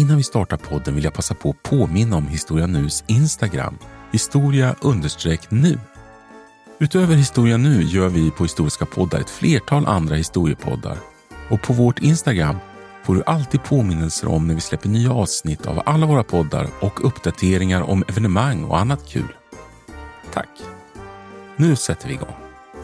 innan vi startar podden vill jag passa på att påminna om Historia Nus Instagram, historia_nu. Utöver Historia Nu gör vi på Historiska poddar ett flertal andra historiepoddar. Och på vårt Instagram får du alltid påminnelser om när vi släpper nya avsnitt av alla våra poddar och uppdateringar om evenemang och annat kul. Tack! Nu sätter vi igång.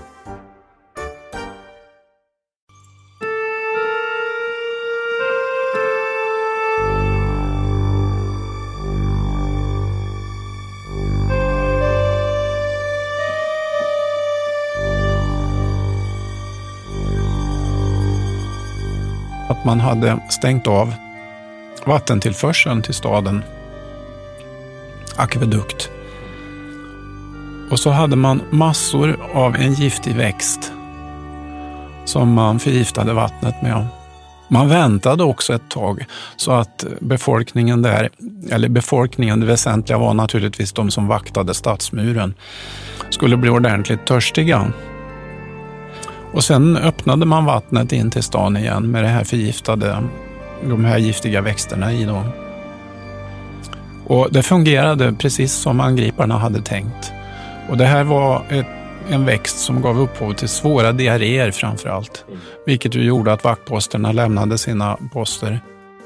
Att man hade stängt av vattentillförseln till staden, akvedukt. Och så hade man massor av en giftig växt som man förgiftade vattnet med. Man väntade också ett tag så att befolkningen, det väsentliga var naturligtvis de som vaktade stadsmuren, skulle bli ordentligt törstiga. Och sen öppnade man vattnet in till stan igen med de här giftiga växterna i dem. Och det fungerade precis som angriparna hade tänkt. Och det här var en växt som gav upphov till svåra diarréer framför allt. Vilket ju gjorde att vaktposterna lämnade sina poster.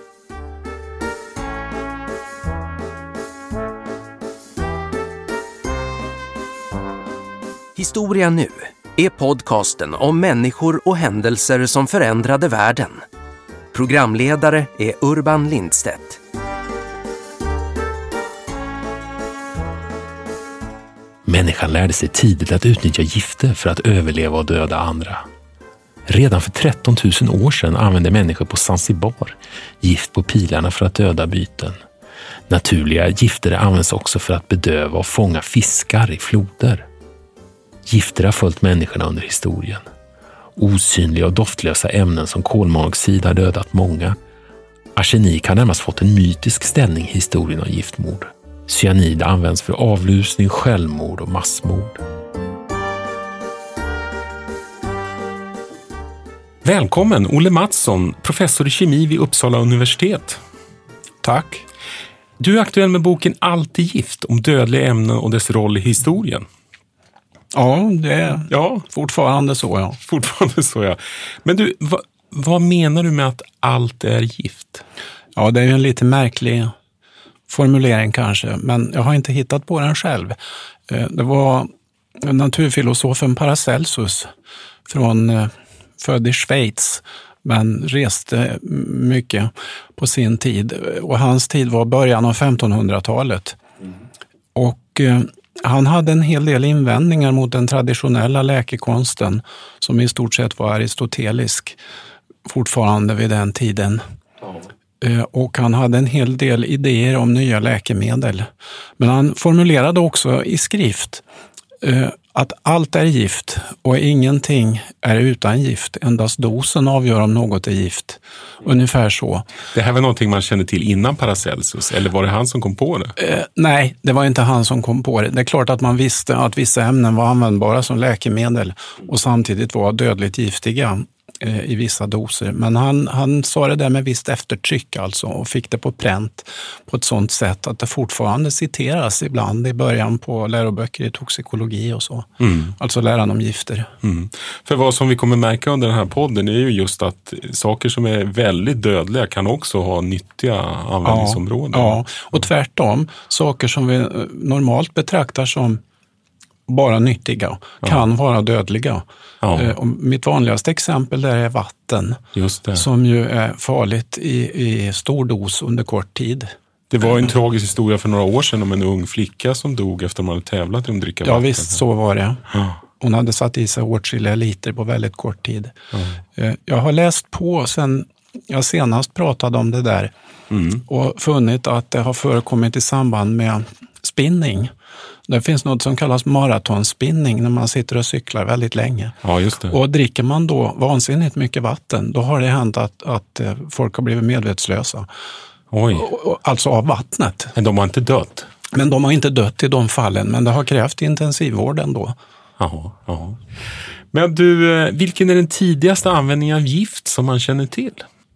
Historia Nu är podcasten om människor och händelser som förändrade världen. Programledare är Urban Lindstedt. Människan lärde sig tidigt att utnyttja gifter för att överleva och döda andra. Redan för 13 000 år sedan använde människor på Zanzibar gift på pilarna för att döda byten. Naturliga gifter används också för att bedöva och fånga fiskar i floder. Gifter har följt människorna under historien. Osynliga och doftlösa ämnen som kolmonoxid har dödat många. Arsenik har närmast fått en mytisk ställning i historien av giftmord. Cyanid används för avlusning, självmord och massmord. Välkommen Olle Mattsson, professor i kemi vid Uppsala universitet. Tack. Du är aktuell med boken Allt är gift, om dödliga ämnen och dess roll i historien. Ja, det är fortfarande så, ja. Fortfarande så, ja. Men du, vad menar du med att allt är gift? Ja, det är ju en lite märklig formulering kanske, men jag har inte hittat på den själv. Det var naturfilosofen Paracelsus född i Schweiz, men reste mycket på sin tid. Och hans tid var början av 1500-talet. Och han hade en hel del invändningar mot den traditionella läkekonsten som i stort sett var aristotelisk fortfarande vid den tiden. Och han hade en hel del idéer om nya läkemedel. Men han formulerade också i skrift att allt är gift och ingenting är utan gift. Endast dosen avgör om något är gift. Ungefär så. Det här var någonting man kände till innan Paracelsus, eller var det han som kom på det? Nej, det var inte han som kom på det. Det är klart att man visste att vissa ämnen var användbara som läkemedel och samtidigt var dödligt giftiga i vissa doser. Men han sa det där med visst eftertryck alltså och fick det på pränt på ett sådant sätt att det fortfarande citeras ibland i början på läroböcker i toxikologi och så. Alltså läran om gifter. För vad som vi kommer märka under den här podden är ju just att saker som är väldigt dödliga kan också ha nyttiga användningsområden. Ja, och tvärtom, saker som vi normalt betraktar som bara nyttiga kan vara dödliga. Och mitt vanligaste exempel där är vatten. Just det. Som ju är farligt i stor dos under kort tid. Det var en tragisk historia för några år sedan om en ung flicka som dog efter att man hade tävlat om att dricka vatten. Ja visst, så var det. Hon hade satt i sig åtskilliga liter på väldigt kort tid. Jag har läst på sen jag senast pratade om det där och funnit att det har förekommit i samband med spinning. Det finns något som kallas maratonspinning när man sitter och cyklar väldigt länge. Ja, just det. Och dricker man då vansinnigt mycket vatten, då har det hänt att folk har blivit medvetslösa. Oj. Alltså av vattnet. Men de har inte dött? Men de har inte dött i de fallen, men det har krävt intensivvård ändå. Jaha. Men du, vilken är den tidigaste användningen av gift som man känner till?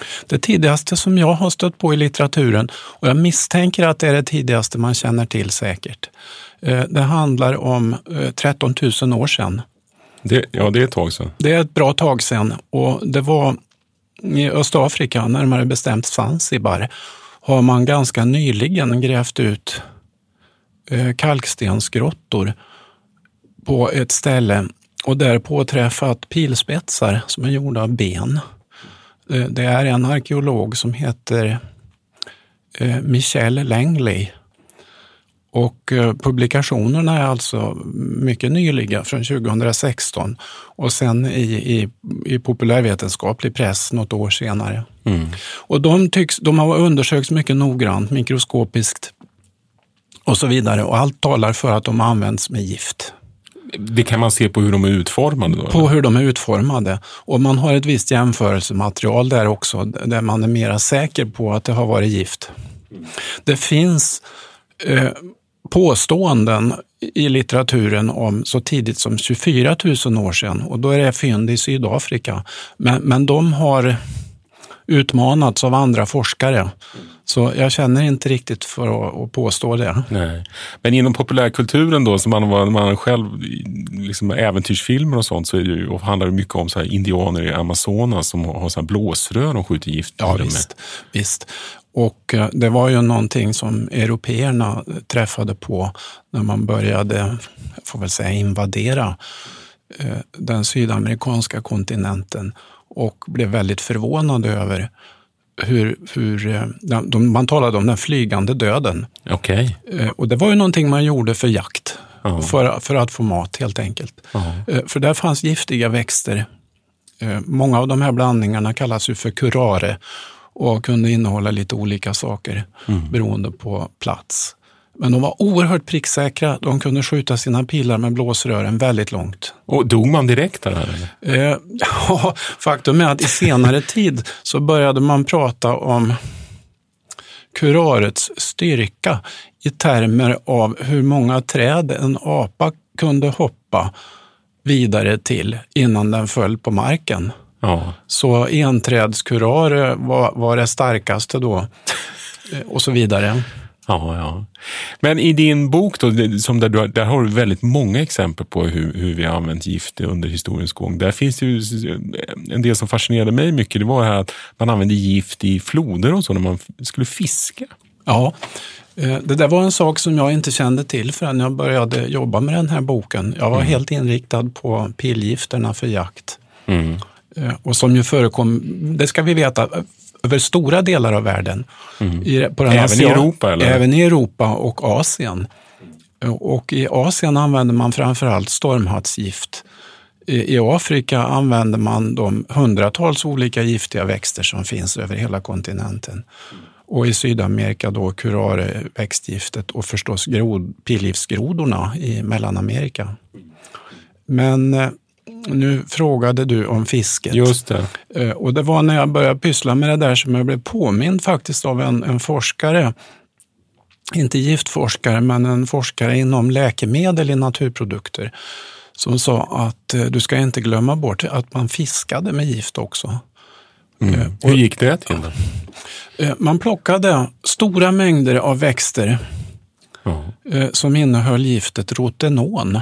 Det tidigaste som jag har stött på i litteraturen, och jag misstänker att det är det tidigaste man känner till säkert. Det handlar om 13 000 år sedan. Det är ett tag sedan. Det är ett bra tag sedan, och det var i Östafrika, närmare bestämt Zanzibar, har man ganska nyligen grävt ut kalkstensgrottor på ett ställe och där påträffat pilspetsar som är gjorda av ben. Det är en arkeolog som heter Michel Langley. Och publikationerna är alltså mycket nyliga, från 2016, och sen i populärvetenskaplig press något år senare. Och de har undersökts mycket noggrant, mikroskopiskt och så vidare, och allt talar för att de används med gift. Det kan man se på hur de är utformade då? På hur de är utformade. Och man har ett visst jämförelsematerial där också, där man är mera säker på att det har varit gift. Det finns påståenden i litteraturen om så tidigt som 24 000 år sedan, och då är det fynd i Sydafrika. Men de har utmanats av andra forskare. Så jag känner inte riktigt för att påstå det. Nej. Men inom populärkulturen då, som man själv, liksom äventyrsfilmer och sånt, så är det ju, och handlar det mycket om så här indianer i Amazonas som har så här blåsrör och skjuter gift. Ja, visst. Och det var ju någonting som européerna träffade på när man började, jag får väl säga, invadera den sydamerikanska kontinenten, och blev väldigt förvånade över hur man talade om den flygande döden. Okej. Och det var ju någonting man gjorde för jakt, för att få mat helt enkelt. För där fanns giftiga växter. Många av de här blandningarna kallas ju för curare och kunde innehålla lite olika saker beroende på plats. Men de var oerhört pricksäkra. De kunde skjuta sina pilar med blåsrören väldigt långt. Och dog man direkt där? Ja, faktum är att i senare tid så började man prata om kurarets styrka i termer av hur många träd en apa kunde hoppa vidare till innan den föll på marken. Ja. Så enträdskurare var det starkaste då, och så vidare. Ja. Men i din bok då, där har du väldigt många exempel på hur vi har använt gift under historiens gång. Där finns det ju en del som fascinerade mig mycket. Det var här att man använde gift i floder och så när man skulle fiska. Ja, det där var en sak som jag inte kände till förrän jag började jobba med den här boken. Jag var helt inriktad på pilgifterna för jakt. Och som ju förekom, det ska vi veta, över stora delar av världen. Även i Europa? Eller? Även i Europa och Asien. Och i Asien använder man framförallt stormhattsgift. I Afrika använder man de hundratals olika giftiga växter som finns över hela kontinenten. Och i Sydamerika då curare-växtgiftet och förstås pilgiftsgrodorna i Mellanamerika. Men nu frågade du om fisket. Just det. Och det var när jag började pyssla med det där som jag blev påmind faktiskt av en forskare. Inte giftforskare, men en forskare inom läkemedel i naturprodukter. Som sa att du ska inte glömma bort att man fiskade med gift också. Hur gick det till då? Man plockade stora mängder av växter som innehöll giftet rotenon.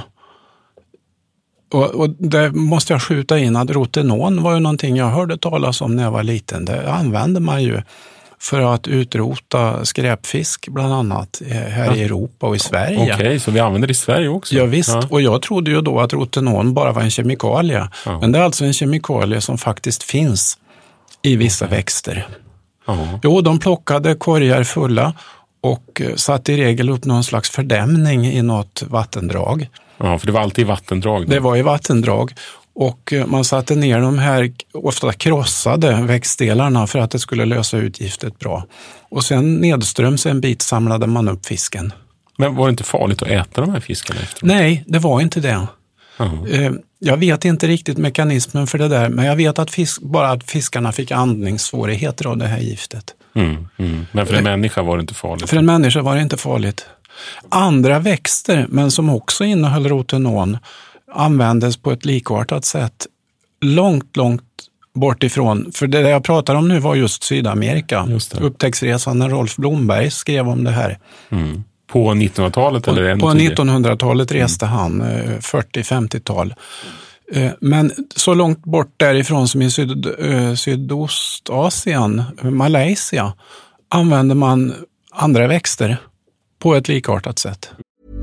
Och där måste jag skjuta in att rotenon var ju någonting jag hörde talas om när jag var liten. Det använder man ju för att utrota skräpfisk bland annat här i Europa och i Sverige. Okej, så vi använder det i Sverige också? Ja visst, och jag trodde ju då att rotenon bara var en kemikalie. Men det är alltså en kemikalie som faktiskt finns i vissa växter. Jo, de plockade korgar fulla och satte i regel upp någon slags fördämning i något vattendrag. Ja, för det var alltid i vattendrag. Det var i vattendrag. Och man satte ner de här ofta krossade växtdelarna för att det skulle lösa ut giftet bra. Och sen nedströms en bit samlade man upp fisken. Men var det inte farligt att äta de här fiskarna efteråt? Nej, det var inte det. Jag vet inte riktigt mekanismen för det där, men jag vet att bara att fiskarna fick andningssvårigheter av det här giftet. Men för en människa var det inte farligt? För en människa var det inte farligt. Andra växter, men som också innehöll rotenon, användes på ett likartat sätt långt bort ifrån. För det jag pratar om nu var just Sydamerika. Just det. Upptäcktsresan när Rolf Blomberg skrev om det här. Mm. På 1900-talet eller ännu På tidigare? 1900-talet reste han, 40-50-tal. Men så långt bort därifrån som i Sydostasien, Malaysia, använder man andra växter på ett likartat sätt.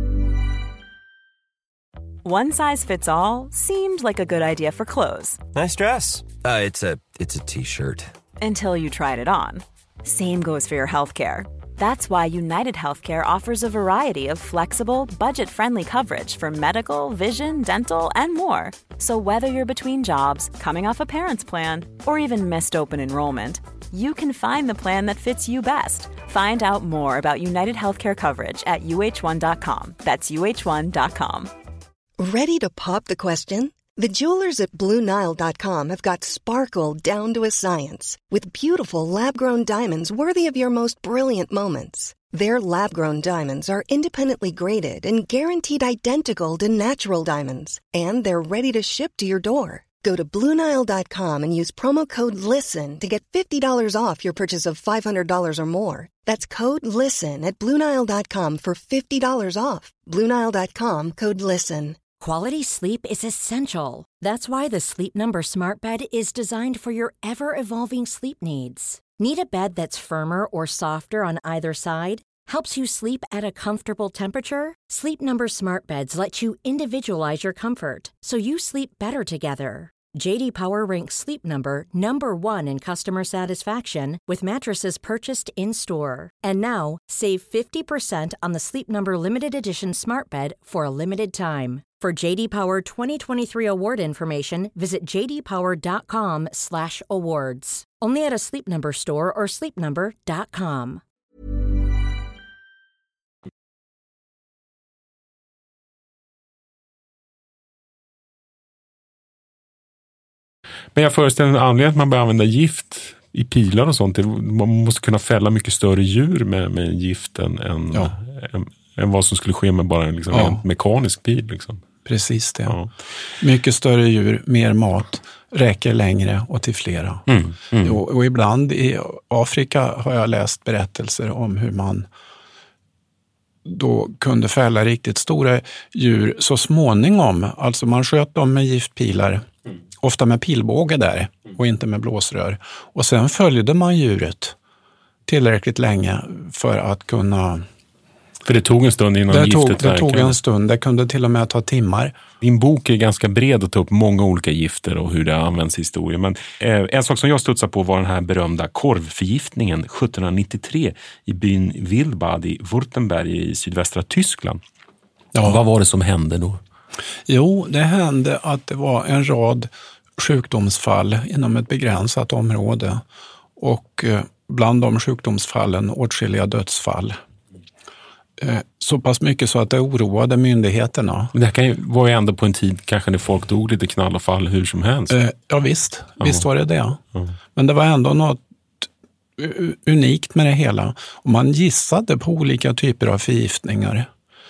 One size fits all seemed like a good idea for clothes. Nice dress. It's a t-shirt. Until you tried it on. Same goes for your healthcare. That's why United Healthcare offers a variety of flexible, budget-friendly coverage for medical, vision, dental, and more. So whether you're between jobs, coming off a parent's plan, or even missed open enrollment, you can find the plan that fits you best. Find out more about United Healthcare coverage at uh1.com. That's uh1.com. Ready to pop the question? The jewelers at BlueNile.com have got sparkle down to a science with beautiful lab-grown diamonds worthy of your most brilliant moments. Their lab-grown diamonds are independently graded and guaranteed identical to natural diamonds, and they're ready to ship to your door. Go to BlueNile.com and use promo code LISTEN to get $50 off your purchase of $500 or more. That's code LISTEN at BlueNile.com for $50 off. BlueNile.com, code LISTEN. Quality sleep is essential. That's why the Sleep Number Smart Bed is designed for your ever-evolving sleep needs. Need a bed that's firmer or softer on either side? Helps you sleep at a comfortable temperature? Sleep Number Smart Beds let you individualize your comfort, so you sleep better together. J.D. Power ranks Sleep Number #1 in customer satisfaction with mattresses purchased in-store. And now, save 50% on the Sleep Number Limited Edition Smart Bed for a limited time. For J.D. Power 2023 award information, visit jdpower.com/awards. Only at a Sleep Number store or sleepnumber.com. Men jag föreställer mig anledningen att man börjar använda gift i pilar och sånt. Man måste kunna fälla mycket större djur med gift än vad som skulle ske med bara en mekanisk pil. Liksom. Precis det. Ja. Mycket större djur, mer mat, räcker längre och till flera. Och ibland i Afrika har jag läst berättelser om hur man då kunde fälla riktigt stora djur så småningom. Alltså man sköt dem med giftpilar, ofta med pilbåge där och inte med blåsrör. Och sen följde man djuret tillräckligt länge för att kunna... För det tog en stund innan giftet verkade. Det tog en stund, det kunde till och med ta timmar. Din bok är ganska bred och tar upp många olika gifter och hur det används i historien. Men en sak som jag studsade på var den här berömda korvförgiftningen 1793 i byn Wildbad i Württemberg i sydvästra Tyskland. Ja. Vad var det som hände då? Jo, det hände att det var en rad sjukdomsfall inom ett begränsat område. Och bland de sjukdomsfallen åtskilliga dödsfall. Så pass mycket så att det oroade myndigheterna. Men det här var ju ändå på en tid kanske när folk dog lite knall och fall hur som helst. Ja visst, visst var det det. Men det var ändå något unikt med det hela. Och man gissade på olika typer av förgiftningar.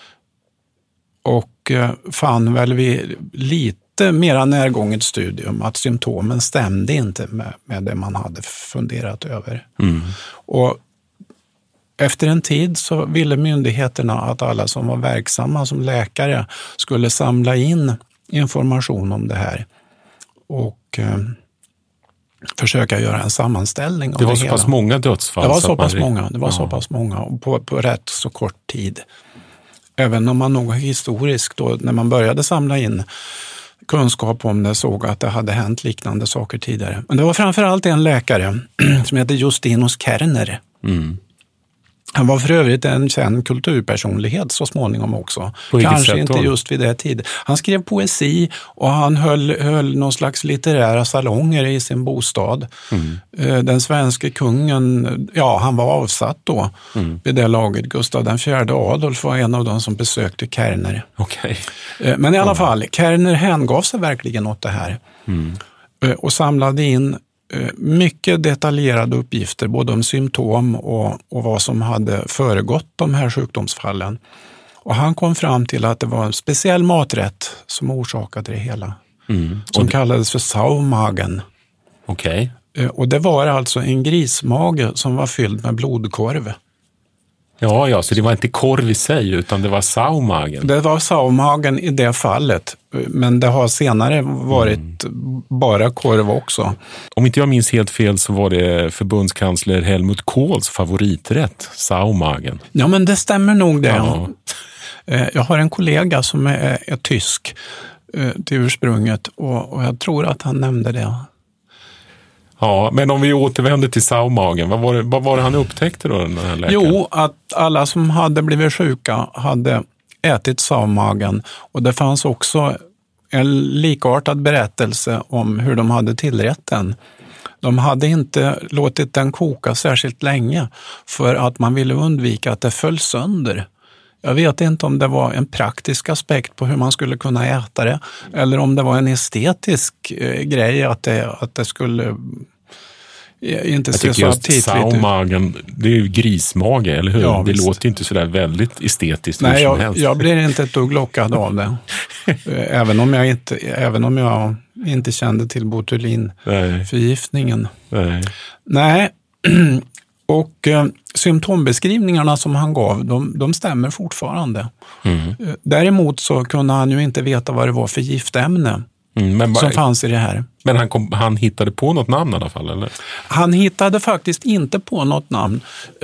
Och fann väl vid lite mera närgånget studium att symptomen stämde inte med det man hade funderat över. Och efter en tid så ville myndigheterna att alla som var verksamma som läkare skulle samla in information om det här och försöka göra en sammanställning av det hela. Det var så pass många dödsfall? Det var så pass många, så pass många och på rätt så kort tid. Även om man nog historiskt då, när man började samla in kunskap om det, såg att det hade hänt liknande saker tidigare. Men det var framförallt en läkare som heter Justinus Kerner. Han var för övrigt en känd kulturpersonlighet så småningom också. Kanske inte just vid det tid. Han skrev poesi och han höll någon slags litterära salonger i sin bostad. Den svenska kungen, han var avsatt då vid det laget. Gustav IV Adolf var en av dem som besökte Kerner. Okay. Men i alla fall, Kerner hängav sig verkligen åt det här. Och samlade in mycket detaljerade uppgifter både om symptom och vad som hade föregått de här sjukdomsfallen. Och han kom fram till att det var en speciell maträtt som orsakade det hela. Som kallades för saumagen. Okej. Och det var alltså en grismage som var fylld med blodkorv. Ja, så det var inte korv i sig utan det var saumagen. Det var saumagen i det fallet, men det har senare varit bara korv också. Om inte jag minns helt fel så var det förbundskansler Helmut Kohls favoriträtt, saumagen. Ja, men det stämmer nog det. Ja. Jag har en kollega som är tysk till ursprunget och jag tror att han nämnde det. Ja, men om vi återvänder till saumagen, vad var det han upptäckte då, den här läkaren? Jo, att alla som hade blivit sjuka hade ätit saumagen, och det fanns också en likartad berättelse om hur de hade tillrätt den. De hade inte låtit den koka särskilt länge för att man ville undvika att det föll sönder. Jag vet inte om det var en praktisk aspekt på hur man skulle kunna äta det eller om det var en estetisk grej att det skulle inte se så aptitligt ut. Saumagen, det är ju grismage, eller hur? Ja, det visst. låter inte sådär väldigt estetiskt. Nej, som helst. jag blir inte ett dugg lockad av det. även om jag inte kände till botulinförgiftningen. Nej. Och symptombeskrivningarna som han gav, de stämmer fortfarande. Däremot så kunde han ju inte veta vad det var för giftämne som fanns i det här. Men han hittade på något namn i alla fall, eller? Han hittade faktiskt inte på något namn.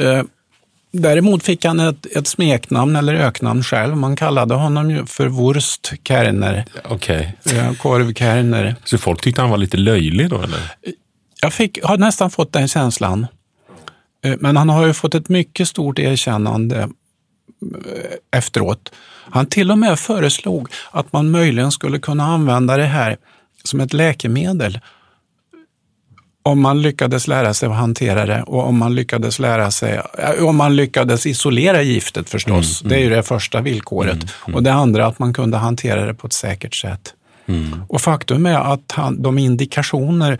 Däremot fick han ett smeknamn eller öknamn själv. Man kallade honom ju för Wurstkerner. Okej. Korvkerner. Så folk tyckte han var lite löjlig då, eller? Jag har nästan fått den känslan. Men han har ju fått ett mycket stort erkännande efteråt. Han till och med föreslog att man möjligen skulle kunna använda det här som ett läkemedel om man lyckades lära sig att hantera det och om man lyckades isolera giftet förstås. Det är ju det första villkoret. Och det andra att man kunde hantera det på ett säkert sätt. Och faktum är att de indikationer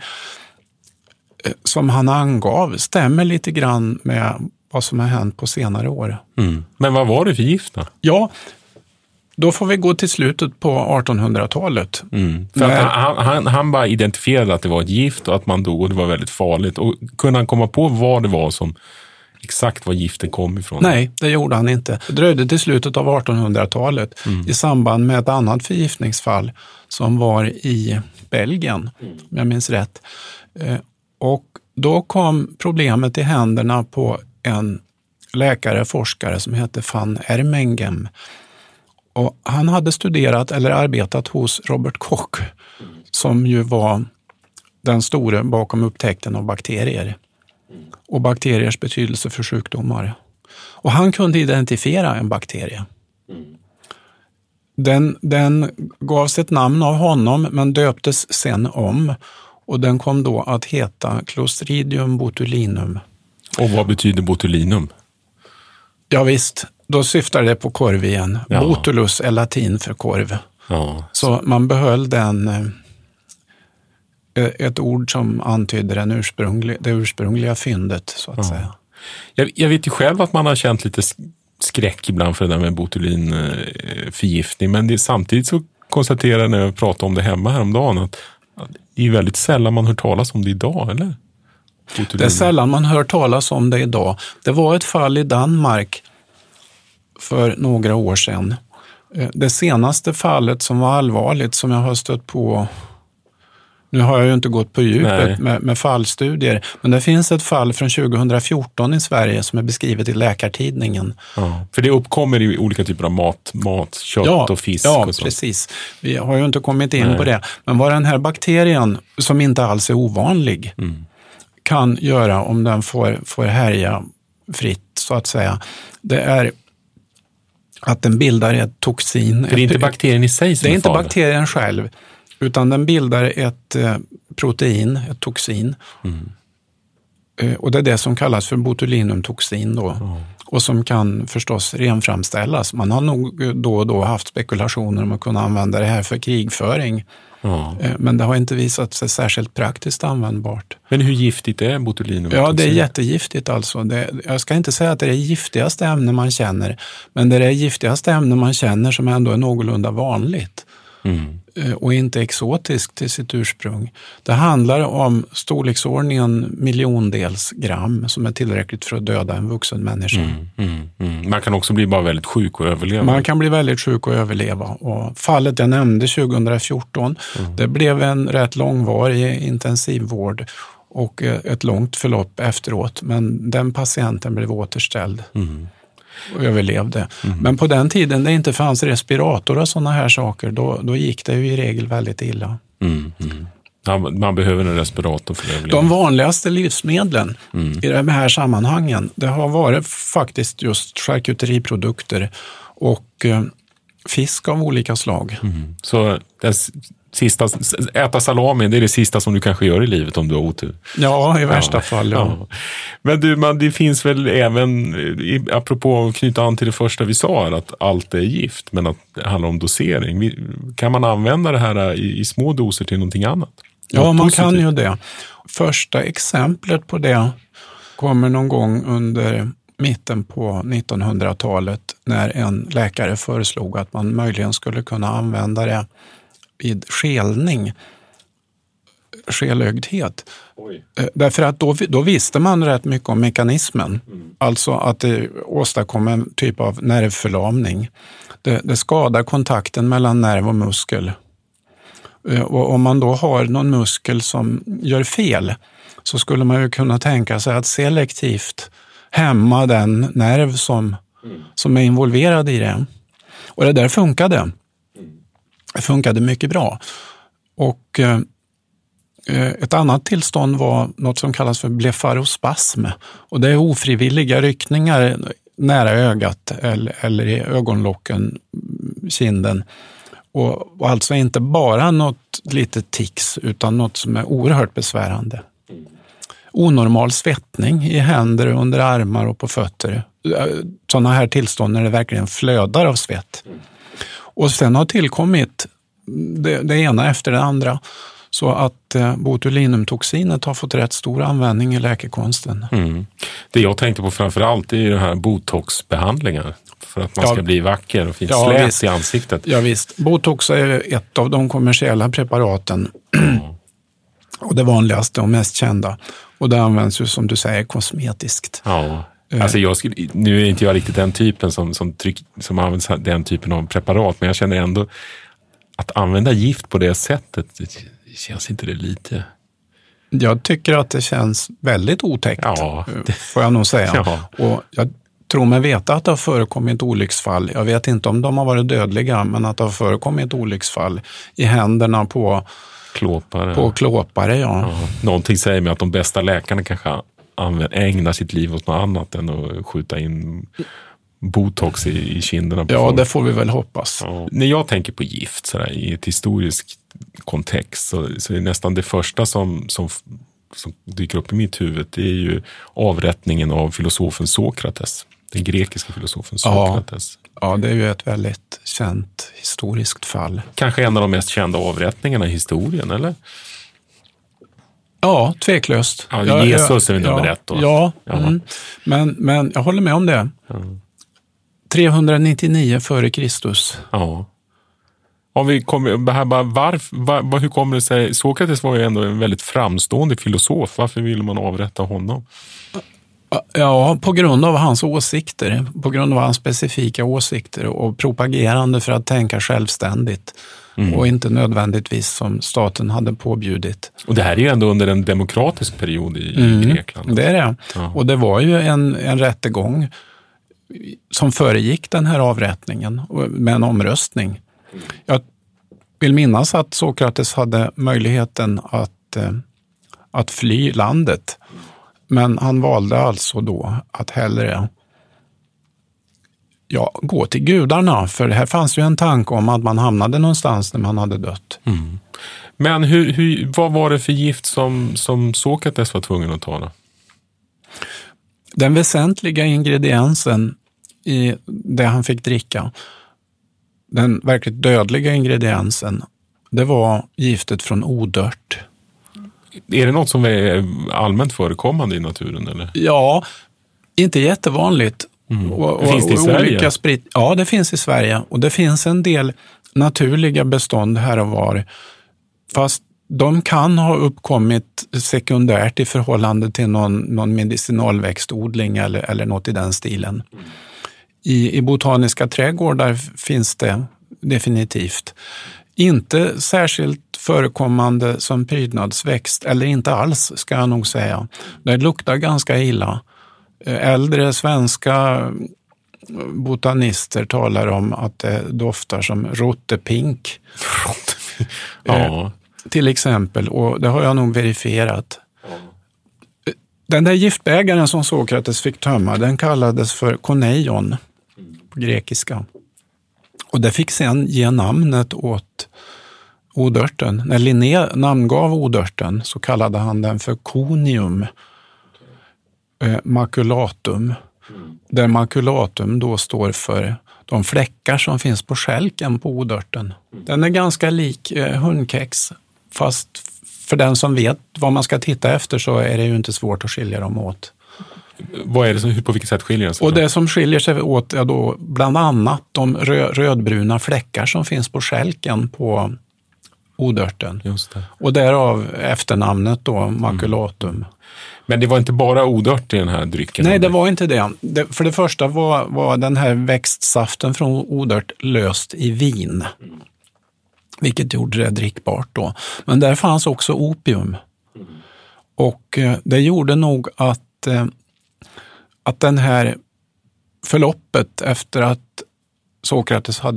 som han angav stämmer lite grann med vad som har hänt på senare år. Men vad var det för gift då? Ja, då får vi gå till slutet på 1800-talet. För att han bara identifierade att det var ett gift och att man dog och det var väldigt farligt. Och kunde han komma på vad det var som exakt var giften kom ifrån? Nej, det gjorde han inte. Det dröjde till slutet av 1800-talet i samband med ett annat förgiftningsfall som var i Belgien, om jag minns rätt. Och då kom problemet i händerna på en forskare som hette van Ermengem. Och han hade studerat eller arbetat hos Robert Koch som ju var den store bakom upptäckten av bakterier och bakteriers betydelse för sjukdomar. Och han kunde identifiera en bakterie. Den gavs ett namn av honom men döptes sen om och den kom då att heta Clostridium botulinum. Och vad betyder botulinum? Ja visst, då syftar det på korv igen. Ja. Botulus är latin för korv. Ja. Så man behöll ett ord som antyder det ursprungliga fyndet så att säga. Jag vet ju själv att man har känt lite skräck ibland för det där med botulinförgiftning, men samtidigt så konstaterar jag när jag pratade om det hemma häromdagen att det är väldigt sällan man hör talas om det idag, eller? Botulin. Det är sällan man hör talas om det idag. Det var ett fall i Danmark för några år sedan. Det senaste fallet som var allvarligt som jag har stött på, nu har jag ju inte gått på djupet med fallstudier, men det finns ett fall från 2014 i Sverige som är beskrivet i Läkartidningen. Ja, för det uppkommer i olika typer av mat, kött och fisk. Ja, och sånt. Precis. Vi har ju inte kommit in på det. Men vad den här bakterien, som inte alls är ovanlig, kan göra om den får härja fritt så att säga, det är att den bildar ett toxin. För det är inte bakterien i sig som är farlig. Det är inte bakterien själv, utan den bildar ett protein, ett toxin. Och det är det som kallas för botulinumtoxin då. Och som kan förstås renframställas. Man har nog då och då haft spekulationer om att kunna använda det här för krigföring. Men det har inte visat sig särskilt praktiskt användbart. Men hur giftigt är botulinum? Ja, det är jättegiftigt alltså. Jag ska inte säga att det är det giftigaste ämne man känner, men det är det giftigaste ämne man känner som ändå är någorlunda vanligt. och inte exotisk till sitt ursprung. Det handlar om storleksordningen miljondels gram som är tillräckligt för att döda en vuxen människa. Man kan också bli bara väldigt sjuk och överleva. Man kan bli väldigt sjuk och överleva. Och fallet jag nämnde 2014, det blev en rätt långvarig intensivvård och ett långt förlopp efteråt. Men den patienten blev återställd och överlevde. Men på den tiden det inte fanns respirator och sådana här saker, då gick det ju i regel väldigt illa. Ja, man behöver en respirator för att överleva. De vanligaste livsmedlen i de här sammanhangen, det har varit faktiskt just charkuteriprodukter och fisk av olika slag. Så sista, äta salami, det är det sista som du kanske gör i livet om du har otur. Ja, i värsta fall. Ja. Men du, det finns väl även, apropå att knyta an till det första vi sa, att allt är gift, men att det handlar om dosering. Kan man använda det här i små doser till någonting annat? Ja, man kan ju det. Första exemplet på det kommer någon gång under mitten på 1900-talet när en läkare föreslog att man möjligen skulle kunna använda det vid skelögdhet. Därför att då visste man rätt mycket om mekanismen. Alltså att det åstadkom en typ av nervförlamning. Det skadar kontakten mellan nerv och muskel. Och om man då har någon muskel som gör fel så skulle man ju kunna tänka sig att selektivt hämma den nerv som är involverad i det. Och det där funkade. Det funkade mycket bra. Och ett annat tillstånd var något som kallas för blefarospasm. Och det är ofrivilliga ryckningar nära ögat eller i ögonlocken, kinden. Och alltså inte bara något litet tics utan något som är oerhört besvärande. Onormal svettning i händer, under armar och på fötter. Sådana här tillstånd när det verkligen flödar av svett. Och sen har tillkommit det ena efter det andra. Så att botulinumtoxinet har fått rätt stor användning i läkekonsten. Det jag tänkte på framförallt är ju det här botoxbehandlingar. För att man ska bli vacker och fint slät i ansiktet. Ja visst, botox är ett av de kommersiella preparaten. Och det vanligaste och mest kända. Och det används ju som du säger kosmetiskt. Ja. Alltså nu är inte jag riktigt den typen som använder den typen av preparat. Men jag känner ändå att använda gift på det sättet, det känns inte det lite... Jag tycker att det känns väldigt otäckt, får jag nog säga. Ja. Och jag tror mig veta att det har förekommit olycksfall. Jag vet inte om de har varit dödliga, men att det har förekommit olycksfall i händerna på klåpare. Ja. Någonting säger mig att de bästa läkarna kanske ägnar sitt liv åt något annat än att skjuta in botox i kinderna på folk. Det får vi väl hoppas. Ja. När jag tänker på gift sådär, i ett historiskt kontext så är nästan det första som dyker upp i mitt huvud, det är ju avrättningen av filosofen Sokrates. Den grekiska filosofen Sokrates. Ja, det är ju ett väldigt känt historiskt fall. Kanske en av de mest kända avrättningarna i historien, eller? Ja, tveklöst. Ja, Jesus är nummer ett då. Ja. Men jag håller med om det. 399 före Kristus. Ja. Om vi kommer här bara, hur kommer det sig? Sokrates var ju ändå en väldigt framstående filosof. Varför ville man avrätta honom? Ja, på grund av hans åsikter. På grund av hans specifika åsikter och propagerande för att tänka självständigt. Och inte nödvändigtvis som staten hade påbjudit. Och det här är ju ändå under en demokratisk period i Grekland. Det är det. Ja. Och det var ju en rättegång som föregick den här avrättningen med en omröstning. Jag vill minnas att Sokrates hade möjligheten att fly landet. Men han valde alltså då att hellre gå till gudarna. För här fanns ju en tanke om att man hamnade någonstans när man hade dött. Men vad var det för gift som Sokrates var tvungen att ta då? Den väsentliga ingrediensen i det han fick dricka, den verkligt dödliga ingrediensen, det var giftet från odört. Är det något som är allmänt förekommande i naturen, eller? Ja, inte jättevanligt. Finns det i Sverige? Ja, det finns i Sverige. Och det finns en del naturliga bestånd här och var. Fast de kan ha uppkommit sekundärt i förhållande till någon medicinalväxtodling eller något i den stilen. I botaniska trädgårdar finns det definitivt. Inte särskilt förekommande som prydnadsväxt, eller inte alls ska jag nog säga. Det luktar ganska illa. Äldre svenska botanister talar om att det doftar som rottepink. Ja. Till exempel, och det har jag nog verifierat. Den där giftbägaren som Sokrates fick tömma, den kallades för koneion på grekiska. Och det fick sen ge namnet åt odörten. När Linné namngav odörten så kallade han den för conium maculatum. Där maculatum då står för de fläckar som finns på skälken på odörten. Den är ganska lik hundkex, fast för den som vet vad man ska titta efter så är det ju inte svårt att skilja dem åt. Vad är det på vilket sätt skiljer det sig? Och det som skiljer sig åt är då bland annat de rödbruna fläckar som finns på skälken på odörten. Just det. Och därav efternamnet då, maculatum. Men det var inte bara odört i den här drycken? Nej, det var inte det. För det första var den här växtsaften från odört löst i vin. Vilket gjorde det drickbart då. Men där fanns också opium. Och det gjorde nog att den här förloppet efter att Sokrates hade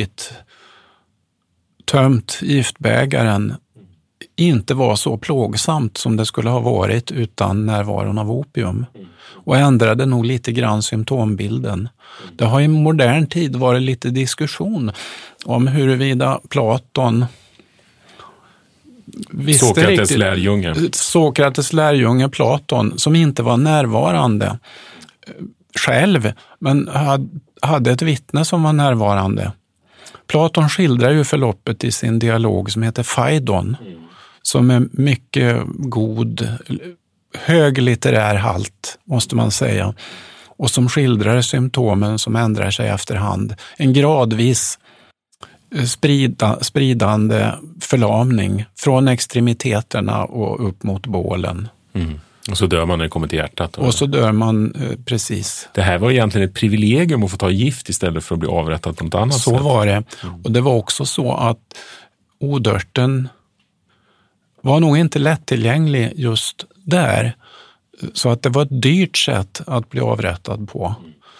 tömt giftbägaren inte var så plågsamt som det skulle ha varit utan närvaron av opium. Och ändrade nog lite grann symptombilden. Det har i modern tid varit lite diskussion om huruvida Platon Sokrates lärjunge Platon, som inte var närvarande själv, men hade ett vittne som var närvarande. Platon skildrar ju förloppet i sin dialog som heter Phaidon, som är mycket god, hög litterär halt måste man säga, och som skildrar symptomen som ändrar sig efterhand. En gradvis spridande förlamning från extremiteterna och upp mot bålen. Och så dör man när det kommer till hjärtat. Och så dör man, precis. Det här var egentligen ett privilegium att få ta gift istället för att bli avrättad på något annat sätt. Så var det. Och det var också så att odörten var nog inte lättillgänglig just där. Så att det var ett dyrt sätt att bli avrättad på.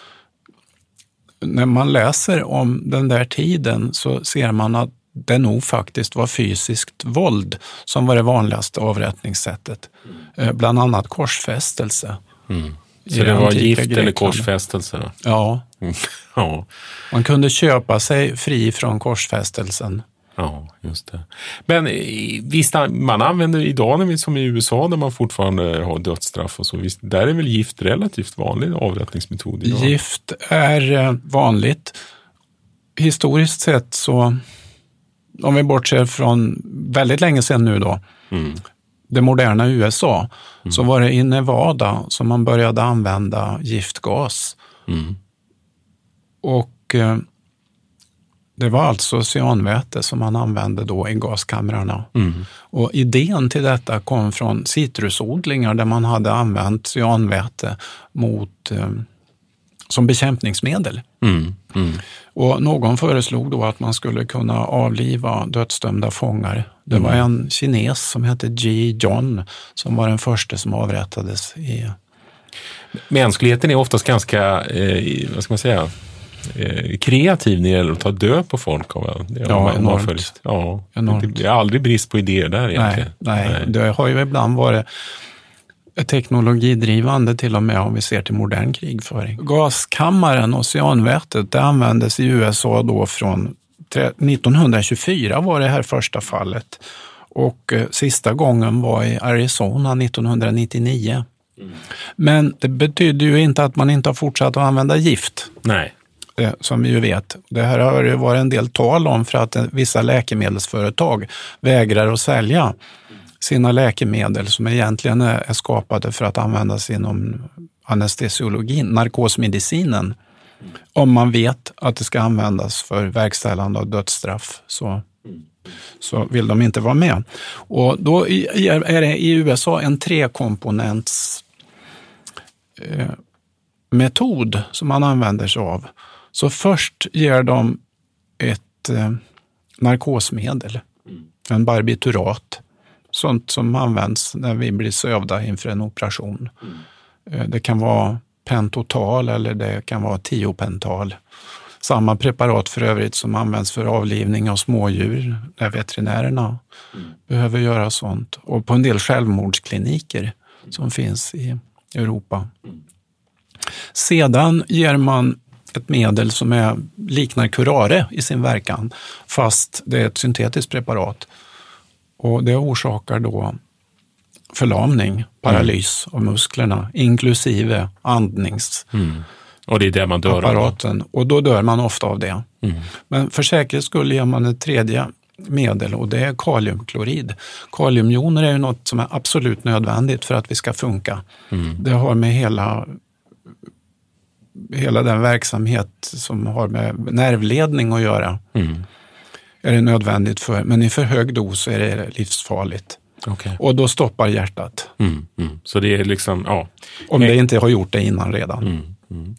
När man läser om den där tiden så ser man att det nog faktiskt var fysiskt våld som var det vanligaste avrättningssättet. Bland annat korsfästelse. Så det var gift eller korsfästelse då? Ja. Ja. Man kunde köpa sig fri från korsfästelsen. Ja, just det. Men visst, man använder idag som i USA där man fortfarande har dödsstraff och så, visst, där är väl gift relativt vanlig avrättningsmetod idag? Gift är vanligt. Historiskt sett så, om vi bortser från väldigt länge sedan nu då, det moderna USA, så var det i Nevada som man började använda giftgas. Och det var alltså cyanväte som man använde då i gaskamrarna. Och idén till detta kom från citrusodlingar där man hade använt cyanväte som bekämpningsmedel. Och någon föreslog då att man skulle kunna avliva dödsdömda fångar. Det var en kines som hette Ji John som var den första som avrättades. Mänskligheten är oftast ganska, vad ska man säga, kreativ när det gäller att ta död på folk. Enormt. Enormt. Det är aldrig brist på idéer där egentligen. Nej. Det har ju ibland varit teknologidrivande till och med om vi ser till modern krigföring. Gaskammaren och cyanvätet, det användes i USA då från 1924 var det här första fallet. Och sista gången var i Arizona 1999. Men det betyder ju inte att man inte har fortsatt att använda gift. Nej. Som vi ju vet. Det här har ju varit en del tal om för att vissa läkemedelsföretag vägrar att sälja sina läkemedel som egentligen är skapade för att användas inom anestesiologin, narkosmedicinen. Om man vet att det ska användas för verkställande av dödsstraff så vill de inte vara med. Och då är det i USA en 3-komponents metod som man använder sig av. Så först ger de ett narkosmedel, en barbiturat, sånt som används när vi blir sövda inför en operation. Det kan vara pentotal eller det kan vara tiopental. Samma preparat för övrigt som används för avlivning av smådjur när veterinärerna behöver göra sånt. Och på en del självmordskliniker som finns i Europa. Sedan ger man ett medel som liknar curare i sin verkan, fast det är ett syntetiskt preparat. Och det orsakar då förlamning, paralys av musklerna, inklusive Och det är det man dör apparaten. Av. Och då dör man ofta av det. Men för säkerhets skull ger man ett tredje medel och det är kaliumklorid. Kaliumjoner är ju något som är absolut nödvändigt för att vi ska funka. Det har med hela den verksamhet som har med nervledning att göra. Är det nödvändigt men i för hög dos är det livsfarligt. Okay. Och då stoppar hjärtat. Så det är liksom, ja. Om det inte har gjort det innan redan.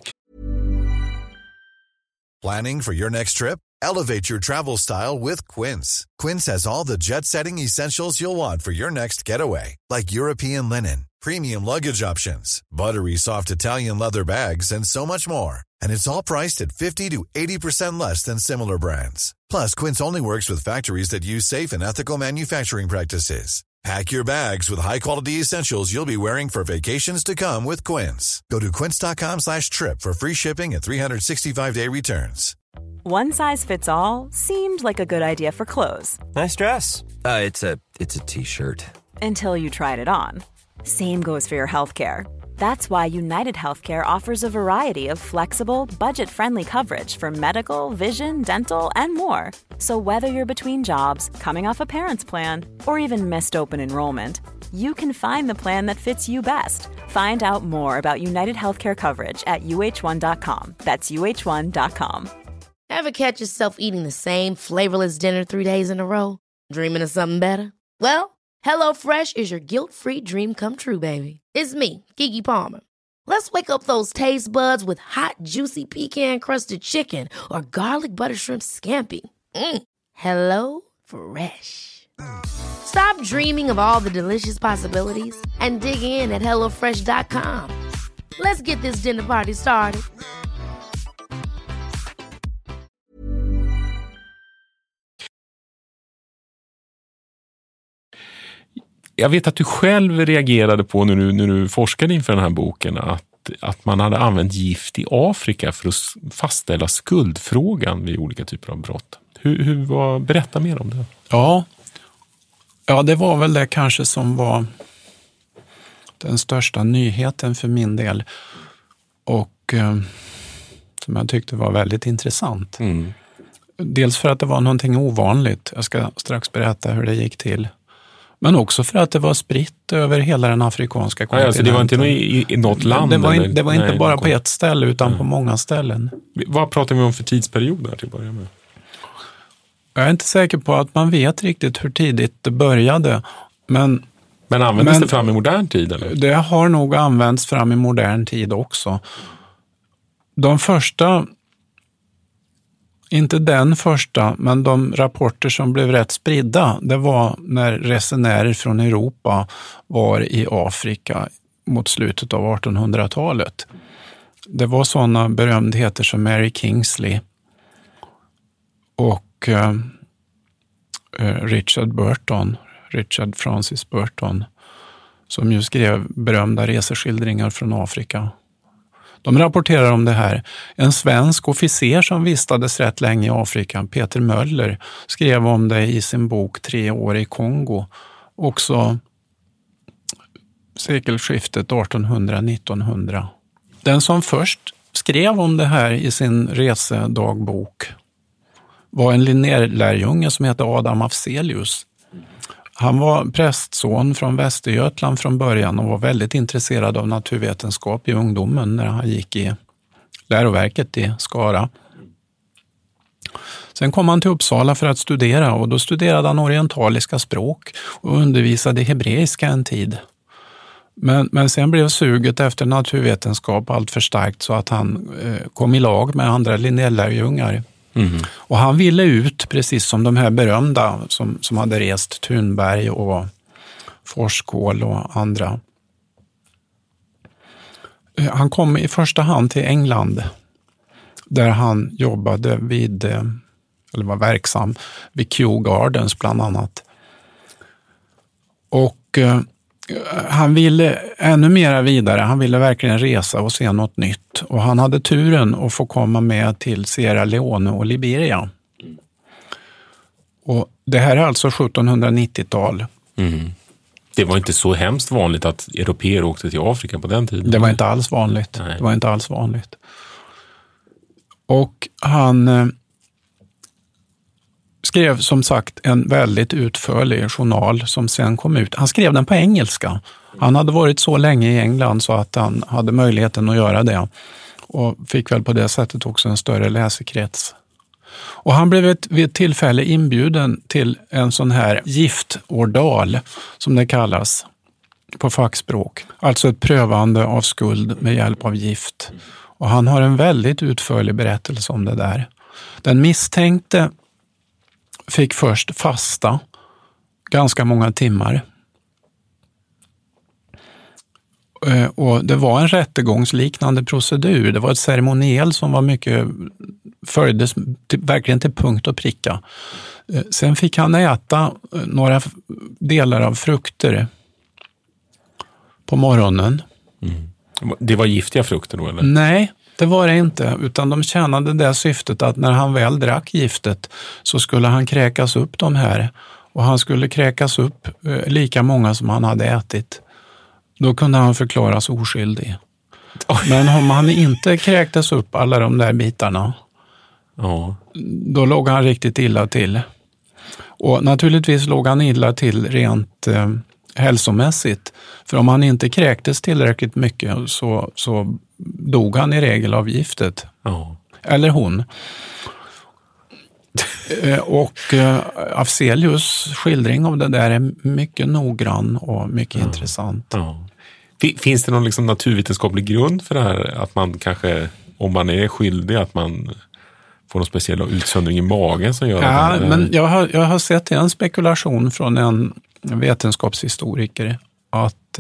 Planning for your next trip? Elevate your travel style with Quince. Quince has all the jet-setting essentials you'll want for your next getaway, like European linen, premium luggage options, buttery soft Italian leather bags, and so much more. And it's all priced at 50 to 80% less than similar brands. Plus, Quince only works with factories that use safe and ethical manufacturing practices. Pack your bags with high-quality essentials you'll be wearing for vacations to come with Quince. Go to quince.com/trip for free shipping and 365-day returns. One size fits all seemed like a good idea for clothes. Nice dress. It's a t-shirt. Until you tried it on. Same goes for your healthcare. That's why United Healthcare offers a variety of flexible, budget-friendly coverage for medical, vision, dental, and more. So whether you're between jobs, coming off a parent's plan, or even missed open enrollment, you can find the plan that fits you best. Find out more about United Healthcare coverage at uh1.com. That's uh1.com. Ever catch yourself eating the same flavorless dinner 3 days in a row? Dreaming of something better? Well, HelloFresh is your guilt-free dream come true, baby. It's me, Keke Palmer. Let's wake up those taste buds with hot, juicy pecan-crusted chicken or garlic butter shrimp scampi. Hello Fresh. Stop dreaming of all the delicious possibilities and dig in at HelloFresh.com. Let's get this dinner party started. Jag vet att du själv reagerade på när du forskade inför den här boken att man hade använt gift i Afrika för att fastställa skuldfrågan vid olika typer av brott. Berätta mer om det. Ja, det var väl det kanske som var den största nyheten för min del och som jag tyckte var väldigt intressant. Dels för att det var någonting ovanligt. Jag ska strax berätta hur det gick till. Men också för att det var spritt över hela den afrikanska kontinenten. Alltså det var inte i något land? Det var inte bara på ett ställe utan på många ställen. Vad pratar vi om för tidsperiod där till att börja med? Jag är inte säker på att man vet riktigt hur tidigt det började. Men användes det fram i modern tid? Eller? Det har nog använts fram i modern tid också. De första... Inte den första, men de rapporter som blev rätt spridda, det var när resenärer från Europa var i Afrika mot slutet av 1800-talet. Det var sådana berömdheter som Mary Kingsley och Richard Francis Burton, som ju skrev berömda reseskildringar från Afrika. De rapporterar om det här. En svensk officer som vistades rätt länge i Afrika, Peter Möller, skrev om det i sin bok 3 år i Kongo. Också sekelskiftet 1800-1900. Den som först skrev om det här i sin resedagbok var en Linnélärjunge som hette Adam Afzelius. Han var prästson från Västergötland från början och var väldigt intresserad av naturvetenskap i ungdomen när han gick i läroverket i Skara. Sen kom han till Uppsala för att studera och då studerade han orientaliska språk och undervisade hebreiska en tid. Men sen blev suget efter naturvetenskap allt för starkt så att han kom i lag med andra Linnélärjungar. Och han ville ut, precis som de här berömda som hade rest, Thunberg och Forskål och andra. Han kom i första hand till England där han jobbade eller var verksam vid Kew Gardens bland annat. Och han ville ännu mera vidare. Han ville verkligen resa och se något nytt. Och han hade turen att få komma med till Sierra Leone och Liberia. Och det här är alltså 1790-tal. Det var inte så hemskt vanligt att europeer åkte till Afrika på den tiden. Det var inte alls vanligt. Nej. Det var inte alls vanligt. Och han skrev som sagt en väldigt utförlig journal som sen kom ut. Han skrev den på engelska. Han hade varit så länge i England så att han hade möjligheten att göra det. Och fick väl på det sättet också en större läsekrets. Och han blev vid ett tillfälle inbjuden till en sån här giftordal som det kallas på fackspråk. Alltså ett prövande av skuld med hjälp av gift. Och han har en väldigt utförlig berättelse om det där. Den misstänkte fick först fasta ganska många timmar. Och det var en rättegångsliknande procedur. Det var ett ceremoniel som var mycket följdes verkligen till punkt och pricka. Sen fick han äta några delar av frukter på morgonen. Det var giftiga frukter då eller? Nej, det var det inte. Utan de tjänade det syftet att när han väl drack giftet så skulle han kräkas upp de här. Och han skulle kräkas upp lika många som han hade ätit. Då kunde han förklaras oskyldig. Men om han inte kräktes upp alla de där bitarna, då låg han riktigt illa till. Och naturligtvis låg han illa till rent hälsomässigt. För om han inte kräktes tillräckligt mycket så dog han i regel av giftet. Eller hon. Och Afzelius skildring av det där är mycket noggrann och mycket intressant. Finns det någon liksom naturvetenskaplig grund för det här? Att man kanske, om man är skyldig, att man får någon speciell utsöndring i magen som gör att men jag har sett en spekulation från en vetenskapshistoriker att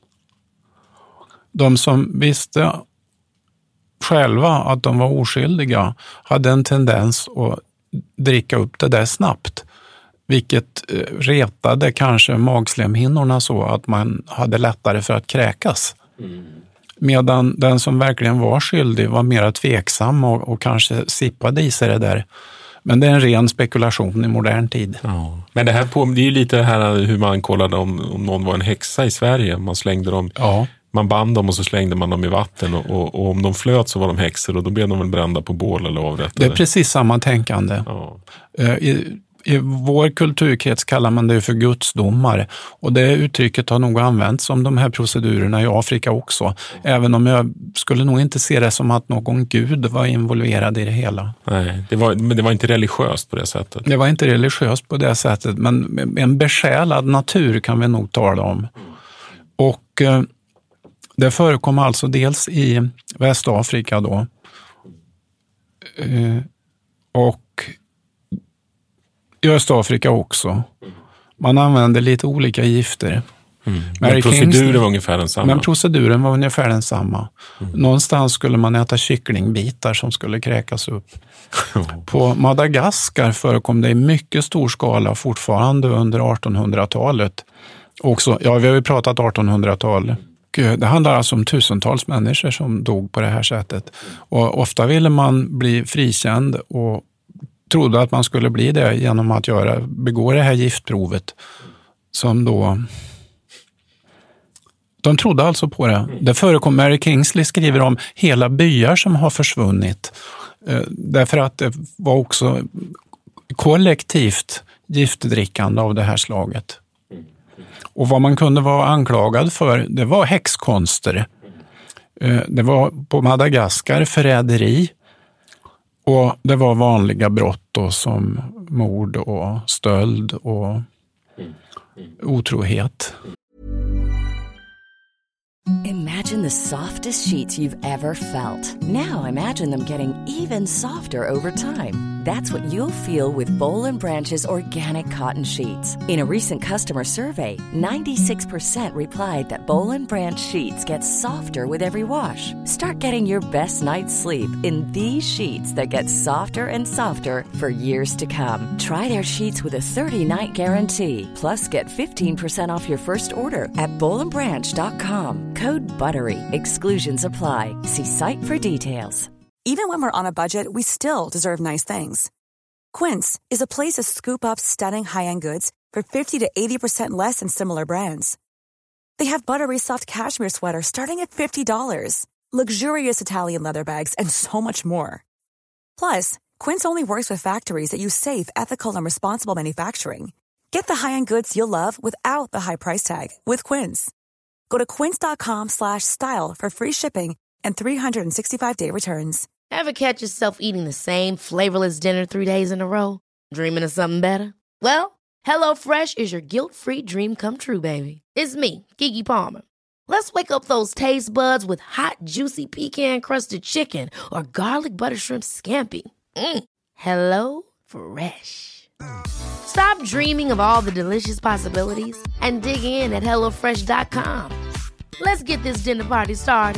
de som visste själva att de var oskyldiga hade en tendens att dricka upp det där snabbt. Vilket retade kanske magslemhinnorna så att man hade lättare för att kräkas. Medan den som verkligen var skyldig var mer tveksam och kanske sippade i sig det där. Men det är en ren spekulation i modern tid. Men det är ju lite det här hur man kollade om någon var en häxa i Sverige. Man slängde dem, man band dem och så slängde man dem i vatten och om de flöt så var de häxor och då blev de väl brända på bål eller avrättade. Det är precis samma tänkande. I vår kulturkrets kallar man det för gudsdomar och det uttrycket har nog använts om de här procedurerna i Afrika också. Även om jag skulle nog inte se det som att någon gud var involverad i det hela. Nej, men det var inte religiöst på det sättet. Det var inte religiöst på det sättet, men en besjälad natur kan vi nog tala om. Och det förekom alltså dels i Västafrika då och i Östafrika också. Man använde lite olika gifter. Men proceduren var ungefär densamma. Men proceduren var ungefär densamma. Någonstans skulle man äta kycklingbitar som skulle kräkas upp. På Madagaskar förekom det i mycket stor skala fortfarande under 1800-talet. Också, vi har ju pratat 1800-tal. Det handlar alltså om tusentals människor som dog på det här sättet. Och ofta ville man bli frikänd och trodde att man skulle bli det genom att begå det här giftprovet som då de trodde alltså på det. Det förekom, Mary Kingsley skriver om hela byar som har försvunnit därför att det var också kollektivt giftdrickande av det här slaget. Och vad man kunde vara anklagad för, det var häxkonster. Det var på Madagaskar förräderi och det var vanliga brott då, som mord och stöld och otrohet. Imagine the softest sheets you've ever felt. Now imagine them getting even softer over time. That's what you'll feel with Boll & Branch's organic cotton sheets. In a recent customer survey, 96% replied that Boll & Branch sheets get softer with every wash. Start getting your best night's sleep in these sheets that get softer and softer for years to come. Try their sheets with a 30-night guarantee. Plus, get 15% off your first order at bollandbranch.com. Code BUTTERY. Exclusions apply. See site for details. Even when we're on a budget, we still deserve nice things. Quince is a place to scoop up stunning high-end goods for 50 to 80% less than similar brands. They have buttery soft cashmere sweaters starting at $50, luxurious Italian leather bags, and so much more. Plus, Quince only works with factories that use safe, ethical, and responsible manufacturing. Get the high-end goods you'll love without the high price tag with Quince. Go to quince.com/style for free shipping and 365-day returns. Ever catch yourself eating the same flavorless dinner 3 days in a row? Dreaming of something better? Well, HelloFresh is your guilt-free dream come true, baby. It's me, Keke Palmer. Let's wake up those taste buds with hot, juicy pecan-crusted chicken or garlic butter shrimp scampi. Hello Fresh. Stop dreaming of all the delicious possibilities and dig in at HelloFresh.com. Let's get this dinner party started.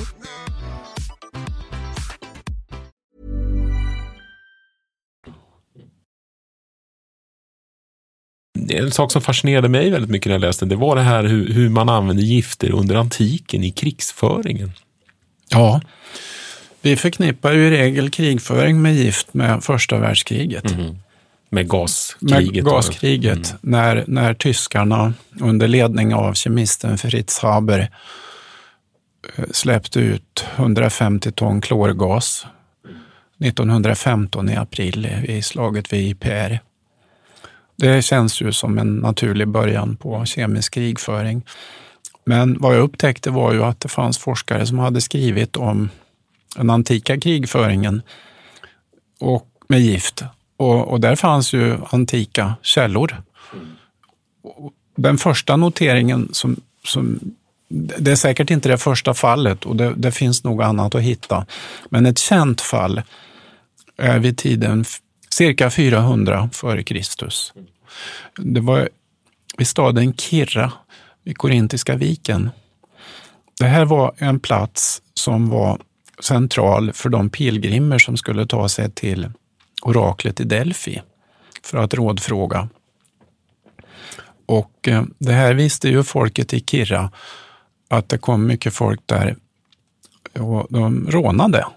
En sak som fascinerade mig väldigt mycket när jag läste det var det här hur man använde gifter under antiken i krigsföringen. Ja, vi förknippar ju i regel krigföring med gift med första världskriget. Med gaskriget. Med gaskriget, när tyskarna under ledning av kemisten Fritz Haber släppte ut 150 ton klorgas 1915 i april i slaget vid Ypres. Det känns ju som en naturlig början på kemisk krigföring. Men vad jag upptäckte var ju att det fanns forskare som hade skrivit om den antika krigföringen och med gift. Och där fanns ju antika källor. Den första noteringen som det är säkert inte det första fallet och det finns nog annat att hitta. Men ett känt fall är vid tiden cirka 400 före Kristus. Det var vid staden Kirra vid Korintiska viken. Det här var en plats som var central för de pilgrimer som skulle ta sig till oraklet i Delphi för att rådfråga. Och det här visste ju folket i Kirra att det kom mycket folk där och de rånade.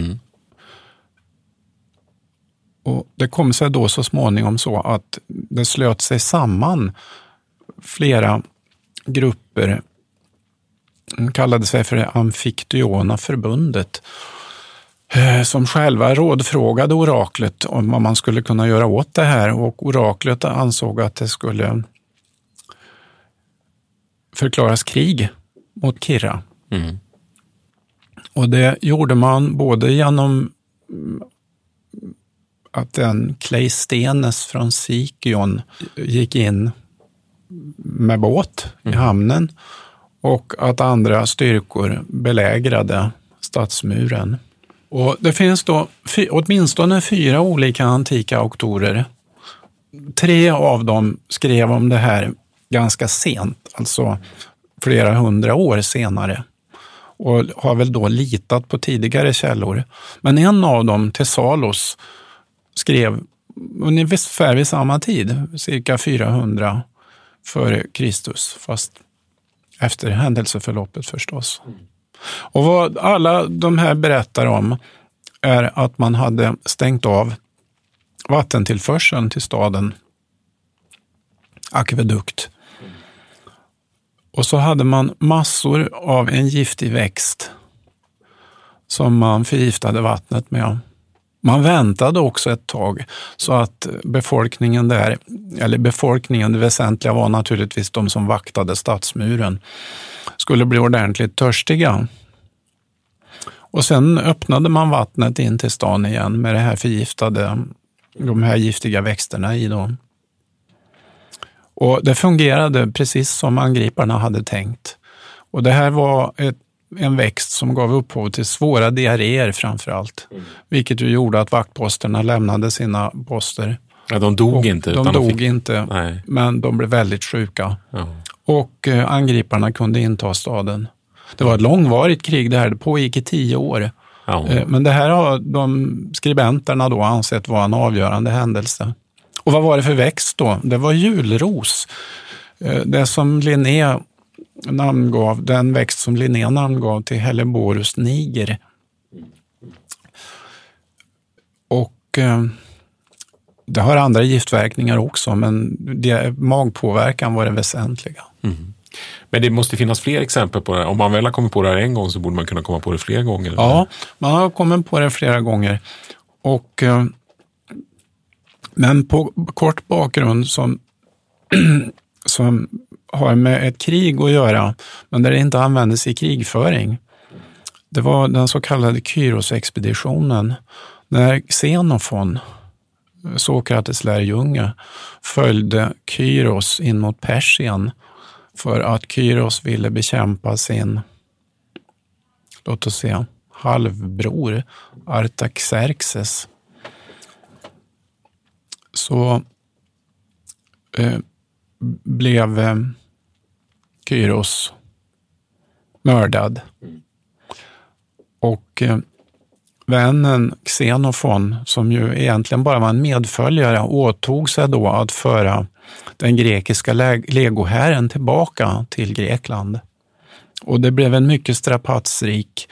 Och det kom sig då så småningom så att det slöt sig samman flera grupper. De kallade sig för Amfiktyona förbundet som själva rådfrågade oraklet om vad man skulle kunna göra åt det här, och oraklet ansåg att det skulle förklaras krig mot Kirra. Och det gjorde man både genom att en Kleistenes från Sikion gick in med båt i hamnen och att andra styrkor belägrade stadsmuren. Och det finns då åtminstone 4 olika antika auktorer. 3 av dem skrev om det här ganska sent, alltså flera 100 år senare. Och har väl då litat på tidigare källor. Men en av dem, Thessalos, skrev ungefär vid samma tid, cirka 400 före Kristus, fast efter händelseförloppet förstås. Och vad alla de här berättar om är att man hade stängt av vattentillförseln till staden, akvedukt. Och så hade man massor av en giftig växt som man förgiftade vattnet med. Man väntade också ett tag så att befolkningen där, eller befolkningen, det väsentliga var naturligtvis de som vaktade stadsmuren, skulle bli ordentligt törstiga. Och sen öppnade man vattnet in till stan igen med det här de här giftiga växterna i då. Och det fungerade precis som angriparna hade tänkt. Och det här var en växt som gav upphov till svåra diarréer framför allt. Vilket ju gjorde att vaktposterna lämnade sina poster. Ja, de dog inte. De dog inte, Nej. men de blev väldigt sjuka. Ja. Och angriparna kunde inta staden. Det var ett långvarigt krig det här, det pågick i 10 år. Ja. Men det här har de skribenterna då ansett vara en avgörande händelse. Och vad var det för växt då? Det var julros. Det som Linné namngav, den växt som Linné namngav till Helleborus niger. Och det har andra giftverkningar också, men magpåverkan var det väsentliga. Mm. Men det måste finnas fler exempel på det. Om man väl har kommit på det här en gång så borde man kunna komma på det fler gånger. Eller? Ja, man har kommit på det flera gånger. Och, men på kort bakgrund som har med ett krig att göra, men där det inte användes i krigföring. Det var den så kallade Kyros-expeditionen när Xenofon, Sokrates lärjunge, följde Kyros in mot Persien för att Kyros ville bekämpa sin, låt oss säga, halvbror Artaxerxes. Så blev Kyros mördad. Och vännen Xenofon, som ju egentligen bara var en medföljare, åtog sig då att föra den grekiska legohären tillbaka till Grekland. Och det blev en mycket strapatsrik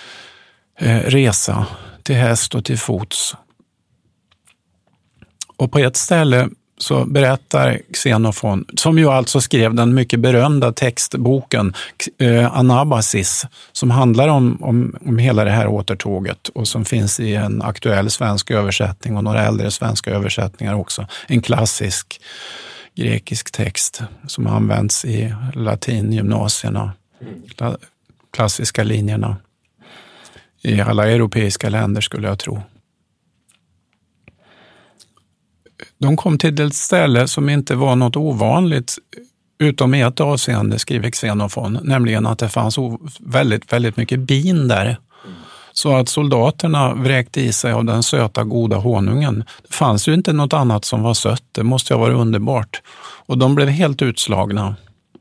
resa till häst och till fots. Och på ett ställe så berättar Xenofon, som ju alltså skrev den mycket berömda textboken Anabasis, som handlar om hela det här återtåget och som finns i en aktuell svensk översättning och några äldre svenska översättningar också. En klassisk grekisk text som används i latingymnasierna, klassiska linjerna i alla europeiska länder skulle jag tro. De kom till ett ställe som inte var något ovanligt utom i ett avseende, skriver Xenofon, nämligen att det fanns väldigt, väldigt mycket bin där. Så att soldaterna vräkte i sig av den söta, goda honungen. Det fanns ju inte något annat som var sött, det måste ha varit underbart. Och de blev helt utslagna.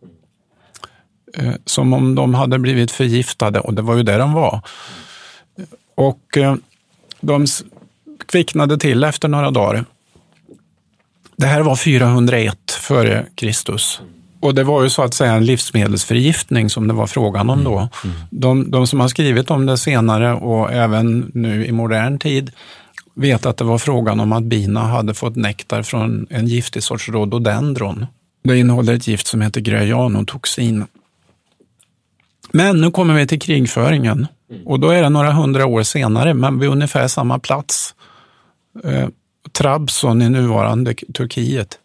Som om de hade blivit förgiftade, och det var ju det de var. Och de kvicknade till efter några dagar. Det här var 401 före Kristus. Och det var ju så att säga en livsmedelsförgiftning som det var frågan om då. De som har skrivit om det senare och även nu i modern tid vet att det var frågan om att bina hade fått nektar från en giftig sorts rhododendron. Det innehåller ett gift som heter gröjanotoxin. Men nu kommer vi till krigföringen. Och då är det några 100 år senare, men vid ungefär samma plats. Trabzon i nuvarande Turkiet.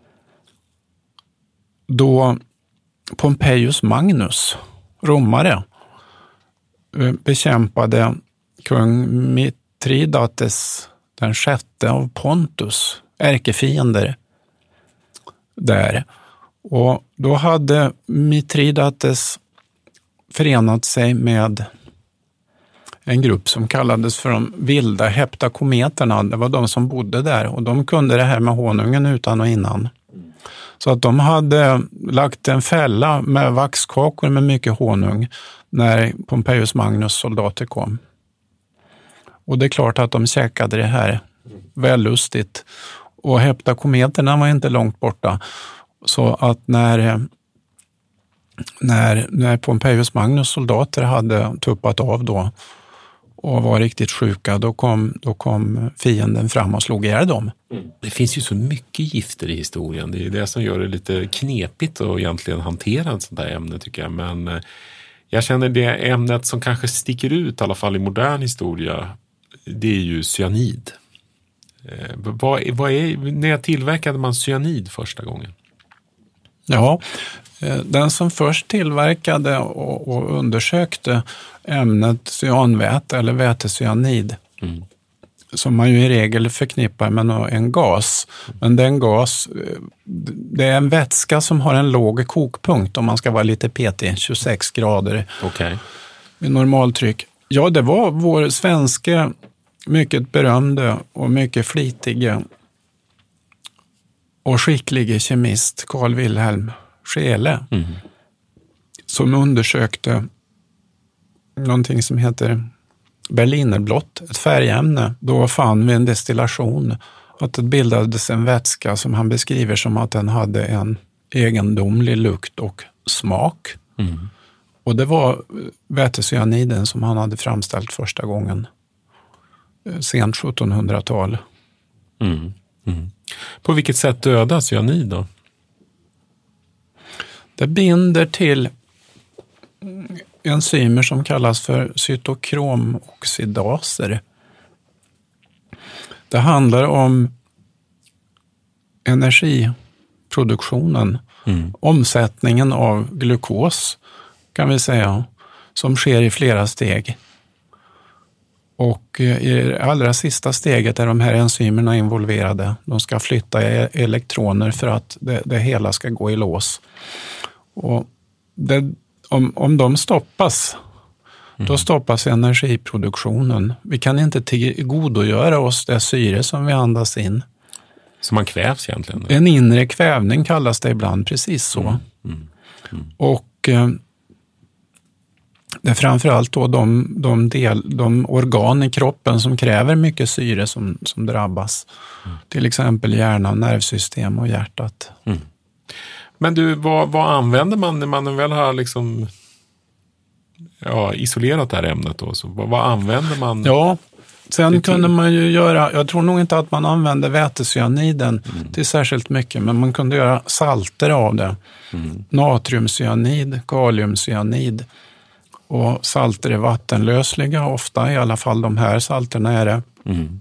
Då Pompeius Magnus, romare, bekämpade kung Mithridates den 6:e av Pontus, ärkefiender där. Och då hade Mithridates förenat sig med en grupp som kallades för de vilda heptakometerna. Det var de som bodde där och de kunde det här med honungen utan och innan. Så att de hade lagt en fälla med vaxkakor med mycket honung när Pompeius Magnus soldater kom. Och det är klart att de käkade det här vällustigt. Och heptakometerna var inte långt borta. Så att när Pompeius Magnus soldater hade tuppat av då och var riktigt sjuka, då kom fienden fram och slog ihjäl dem. Det finns ju så mycket gifter i historien. Det är det som gör det lite knepigt att egentligen hantera ett sånt här ämne, tycker jag. Men jag känner det ämnet som kanske sticker ut, i alla fall i modern historia, det är ju cyanid. När tillverkade man cyanid första gången? Ja, Den som först tillverkade och undersökte ämnet cyanväte eller vätecyanid, som man ju i regel förknippar med en gas. Men det är en vätska som har en låg kokpunkt, om man ska vara lite petig, 26 grader vid normaltryck. Ja, det var vår svenska mycket berömde och mycket flitiga och skicklige kemist Carl Wilhelm Scheele som undersökte någonting som heter berlinerblått, ett färgämne. Då fann vi en destillation att det bildades en vätska som han beskriver som att den hade en egendomlig lukt och smak. Och det var vätecyaniden som han hade framställt första gången sent 1700-tal. På vilket sätt dödas cyanid då? Det binder till enzymer som kallas för cytokromoxidaser. Det handlar om energiproduktionen, omsättningen av glukos kan vi säga, som sker i flera steg. Och i det allra sista steget är de här enzymerna involverade. De ska flytta elektroner för att det hela ska gå i lås. Och om de stoppas, då stoppas energiproduktionen. Vi kan inte tillgodogöra oss det syre som vi andas in. Så man kvävs egentligen? En inre kvävning kallas det ibland, precis så. Och det är framförallt då de organ i kroppen som kräver mycket syre som drabbas. Till exempel hjärnan, nervsystem och hjärtat. Men du, vad använder man när man väl har liksom isolerat det här ämnet då? Så vad använder man? Ja, sen kunde man ju göra, jag tror nog inte att man använde vätecyaniden till särskilt mycket, men man kunde göra salter av det. Natriumcyanid, kaliumcyanid. Och salter är vattenlösliga, ofta i alla fall de här salterna är det.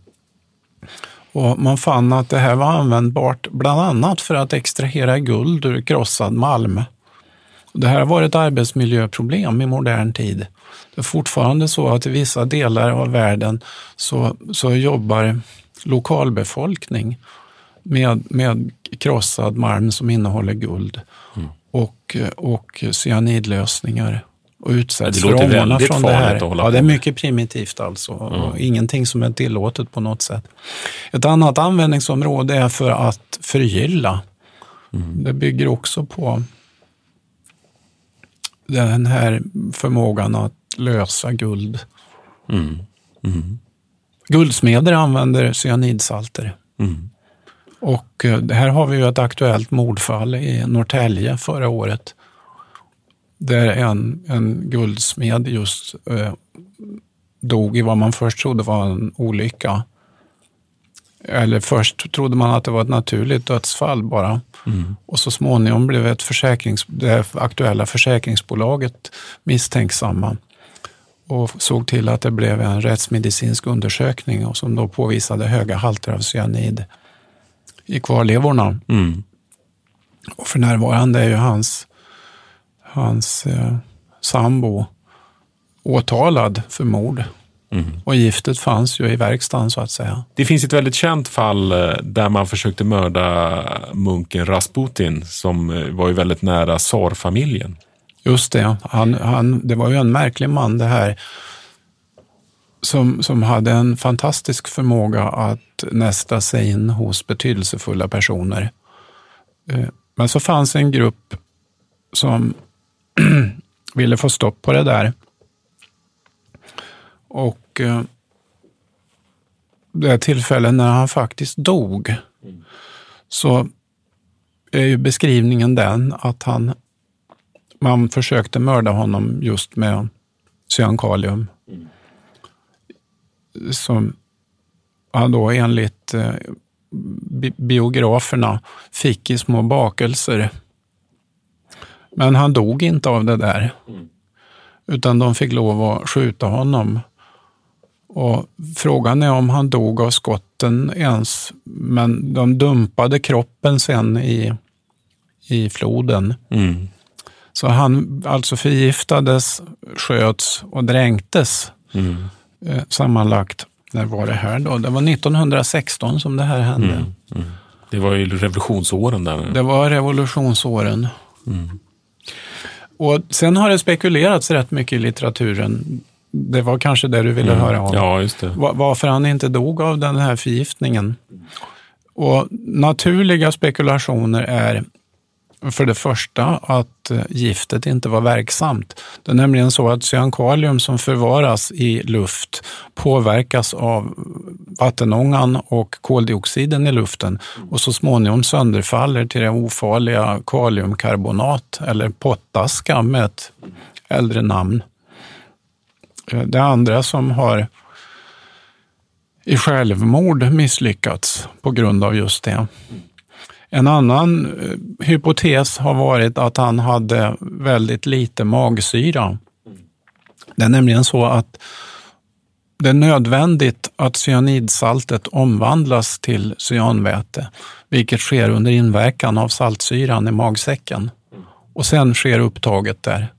Och man fann att det här var användbart bland annat för att extrahera guld ur krossad malm. Det här har varit ett arbetsmiljöproblem i modern tid. Det är fortfarande så att i vissa delar av världen så jobbar lokalbefolkning med krossad malm som innehåller guld och cyanidlösningar. Och utsätts för ångorna från det här. Ja, det är mycket primitivt alltså. Och ingenting som är tillåtet på något sätt. Ett annat användningsområde är för att förgylla. Det bygger också på den här förmågan att lösa guld. Guldsmeder använder cyanidsalter. Och här har vi ju ett aktuellt mordfall i Norrtälje förra året. Där en guldsmed just dog i vad man först trodde var en olycka. Eller först trodde man att det var ett naturligt dödsfall bara. Och så småningom blev det aktuella försäkringsbolaget misstänksamma. Och såg till att det blev en rättsmedicinsk undersökning och som då påvisade höga halter av cyanid i kvarlevorna. Och för närvarande är ju hans sambo åtalad för mord. Och giftet fanns ju i verkstaden så att säga. Det finns ett väldigt känt fall där man försökte mörda munken Rasputin som var ju väldigt nära tsarfamiljen. Just det. Det var ju en märklig man det här som hade en fantastisk förmåga att nästa sig in hos betydelsefulla personer. Men så fanns en grupp som ville få stopp på det där. Och det tillfället när han faktiskt dog så är ju beskrivningen den att man försökte mörda honom just med cyankalium. Som han då enligt biograferna fick i små bakelser. Men han dog inte av det där. Utan de fick lov att skjuta honom. Och frågan är om han dog av skotten ens. Men de dumpade kroppen sen i floden. Så han alltså förgiftades, sköts och dränktes sammanlagt. När var det här då? Det var 1916 som det här hände. Det var ju revolutionsåren där. Det var revolutionsåren. Och sen har det spekulerats rätt mycket i litteraturen. Det var kanske det du ville höra om. Ja, just det. Varför han inte dog av den här förgiftningen. Och naturliga spekulationer är för det första att giftet inte var verksamt. Det är nämligen så att cyankalium som förvaras i luft påverkas av vattenångan och koldioxiden i luften och så småningom sönderfaller till det ofarliga kaliumkarbonat eller pottaska med ett äldre namn. Det andra som har i självmord misslyckats på grund av just det. En annan hypotes har varit att han hade väldigt lite magsyra. Det är nämligen så att det är nödvändigt att cyanidsaltet omvandlas till cyanväte, vilket sker under inverkan av saltsyran i magsäcken. Och sen sker upptaget där.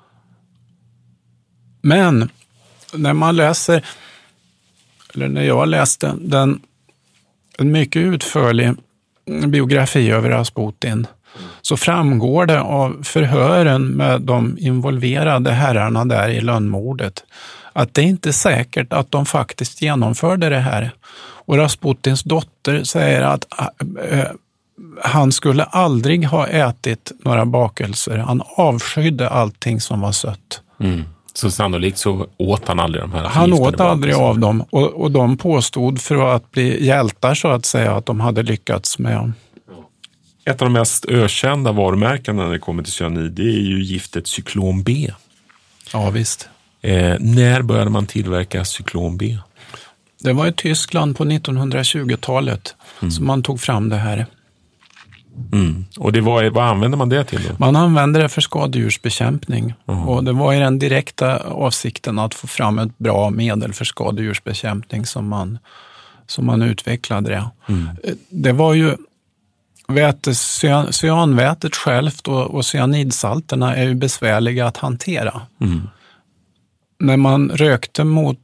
Men när man läser, eller när jag läste en mycket utförlig biografi över Rasputin, så framgår det av förhören med de involverade herrarna där i lönnmordet att det är inte säkert att de faktiskt genomförde det här. Och Rasputins dotter säger att han skulle aldrig ha ätit några bakelser. Han avskydde allting som var sött. Så sannolikt så åt han aldrig de här. Han åt aldrig av dem och de påstod för att bli hjältar så att säga att de hade lyckats med. Ett av de mest ökända varumärkena när det kommer till cyanid, det är ju giftet cyklon B. Ja visst. När började man tillverka cyklon B? Det var i Tyskland på 1920-talet som man tog fram det här. Och det var, vad använde man det till då? Man använde det för skadedjursbekämpning. Och det var i den direkta avsikten att få fram ett bra medel för skadedjursbekämpning som man utvecklade det. Det var ju cyanvätet självt och cyanidsalterna är ju besvärliga att hantera. När man rökte mot...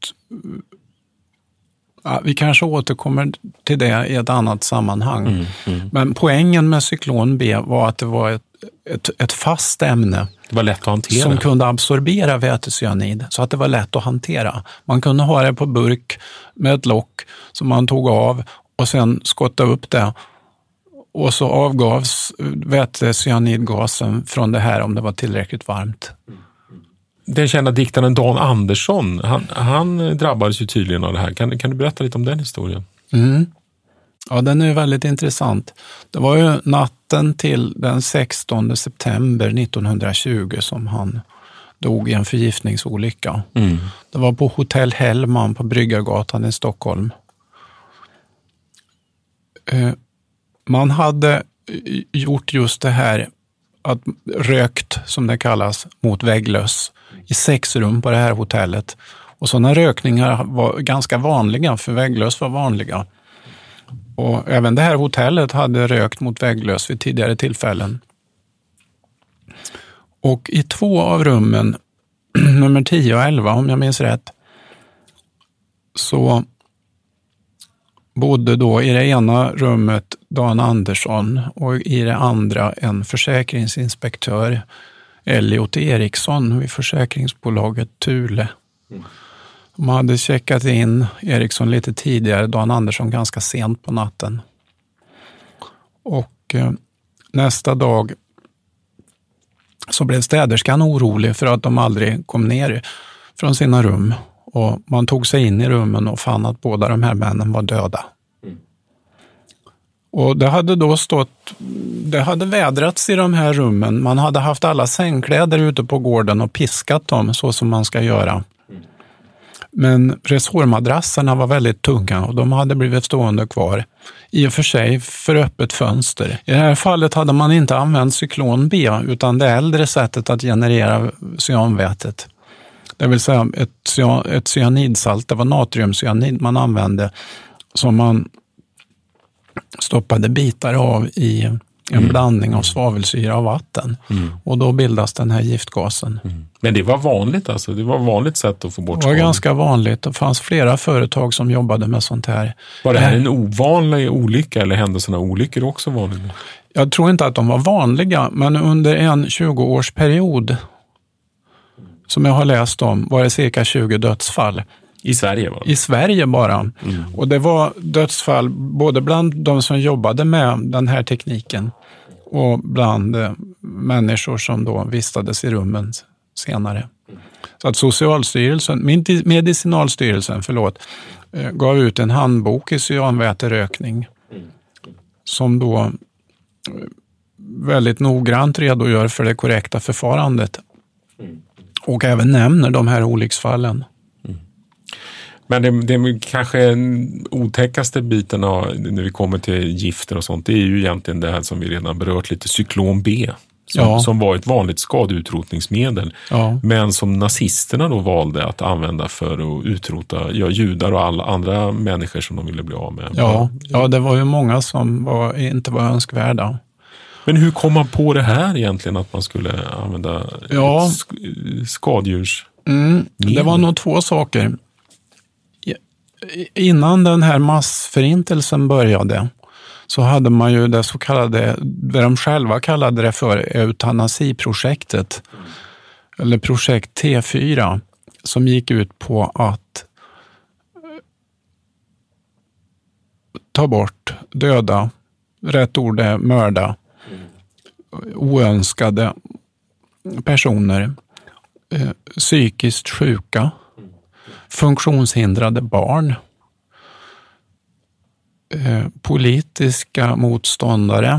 Ja, vi kanske återkommer till det i ett annat sammanhang. Men poängen med cyklon B var att det var ett fast ämne. Det var lätt att hantera. Som kunde absorbera vätecyanid så att det var lätt att hantera. Man kunde ha det på burk med ett lock som man tog av och sen skottade upp det. Och så avgavs vätecyanidgasen från det här om det var tillräckligt varmt. Den kända diktaren Dan Andersson, han drabbades ju tydligen av det här. Kan du berätta lite om den historien? Ja, den är väldigt intressant. Det var ju natten till den 16 september 1920 som han dog i en förgiftningsolycka. Det var på Hotell Hellman på Bryggargatan i Stockholm. Man hade gjort just det här att rökt, som det kallas, mot vägglöss i 6 rum på det här hotellet. Och sådana rökningar var ganska vanliga, för vägglöss var vanliga. Och även det här hotellet hade rökt mot vägglöss vid tidigare tillfällen. Och i 2 av rummen, nummer 10 och 11 om jag minns rätt, så bodde då i det ena rummet Dan Andersson och i det andra en försäkringsinspektör, Elliot Eriksson, vid försäkringsbolaget Thule. De hade checkat in Eriksson lite tidigare, Dan Andersson ganska sent på natten. Och nästa dag så blev städerskan orolig för att de aldrig kom ner från sina rum. Och man tog sig in i rummen och fann att båda de här männen var döda. Och det hade vädrats i de här rummen. Man hade haft alla sängkläder ute på gården och piskat dem så som man ska göra. Men resårmadrasserna var väldigt tunga och de hade blivit stående kvar. I och för sig för öppet fönster. I det här fallet hade man inte använt cyklon B utan det äldre sättet att generera cyanvätet. Det vill säga ett cyanidsalt, det var natriumcyanid man använde som man stoppade bitar av i en blandning av svavelsyra och vatten. Och då bildas den här giftgasen. Men det var vanligt alltså? Det var ett vanligt sätt att få bort Det var svavel? ganska vanligt. Det fanns flera företag som jobbade med sånt här. Var det här en ovanlig olycka eller hände sådana olyckor också vanliga? Jag tror inte att de var vanliga, men under en 20-årsperiod som jag har läst om var det cirka 20 dödsfall. I Sverige va? I Sverige bara. Och det var dödsfall både bland de som jobbade med den här tekniken och bland människor som då vistades i rummen senare. Så att Medicinalstyrelsen gav ut en handbok i cyanväterökning som då väldigt noggrant redogör för det korrekta förfarandet och även nämner de här olycksfallen. Men det kanske otäckaste biten när vi kommer till gifter och sånt, det är ju egentligen det här som vi redan berört lite, cyklon B. Som var ett vanligt skadeutrotningsmedel. Ja. Men som nazisterna då valde att använda för att utrota judar och alla andra människor som de ville bli av med. Ja, det var ju många som inte var önskvärda. Men hur kom man på det här egentligen, att man skulle använda skadedjurs? Det var nog två saker. Innan den här massförintelsen började så hade man ju det så kallade, det de själva kallade det för eutanasiprojektet, eller projekt T4, som gick ut på att ta bort, döda, rätt ord är mörda, oönskade personer, psykiskt sjuka, funktionshindrade barn, politiska motståndare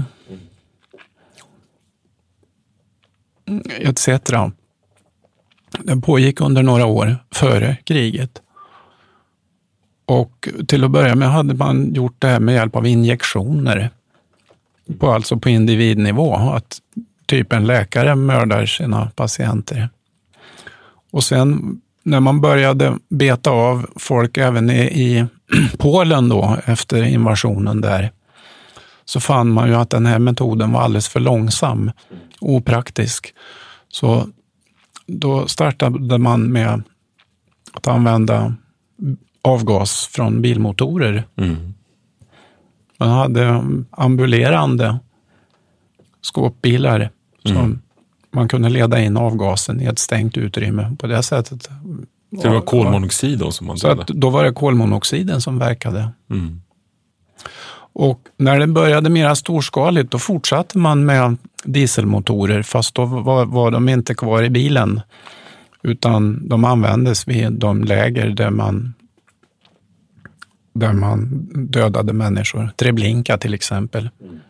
etc. Det pågick under några år före kriget. Och till att börja med hade man gjort det här med hjälp av injektioner. Alltså på individnivå. Att typ en läkare mördar sina patienter. Och sen när man började beta av folk även i Polen då, efter invasionen där, så fann man ju att den här metoden var alldeles för långsam, opraktisk. Så då startade man med att använda avgas från bilmotorer. Man hade ambulerande skåpbilar som man kunde leda in avgasen i ett stängt utrymme på det sättet. Det var kolmonoxid då som man dödade? Så att då var det kolmonoxiden som verkade. Och när det började mer storskaligt, då fortsatte man med dieselmotorer, fast då var de inte kvar i bilen, utan de användes vid de läger där man dödade människor. Treblinka till exempel.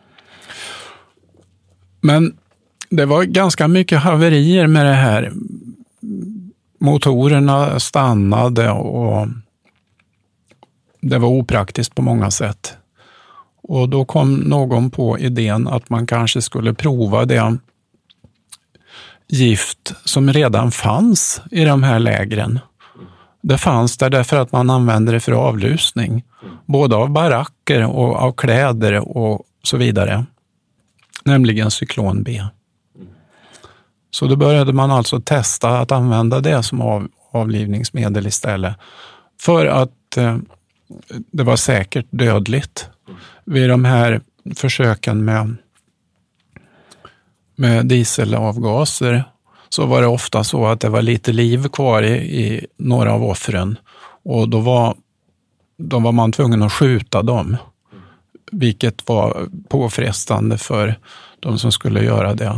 Men det var ganska mycket haverier med det här. Motorerna stannade och det var opraktiskt på många sätt. Och då kom någon på idén att man kanske skulle prova det gift som redan fanns i de här lägren. Det fanns där därför att man använde det för avlusning. Både av baracker och av kläder och så vidare. Nämligen cyklon B. Så då började man alltså testa att använda det som avlivningsmedel istället. För att det var säkert dödligt. Vid de här försöken med dieselavgaser så var det ofta så att det var lite liv kvar i några av offren. Och då var man tvungen att skjuta dem. Vilket var påfrestande för de som skulle göra det.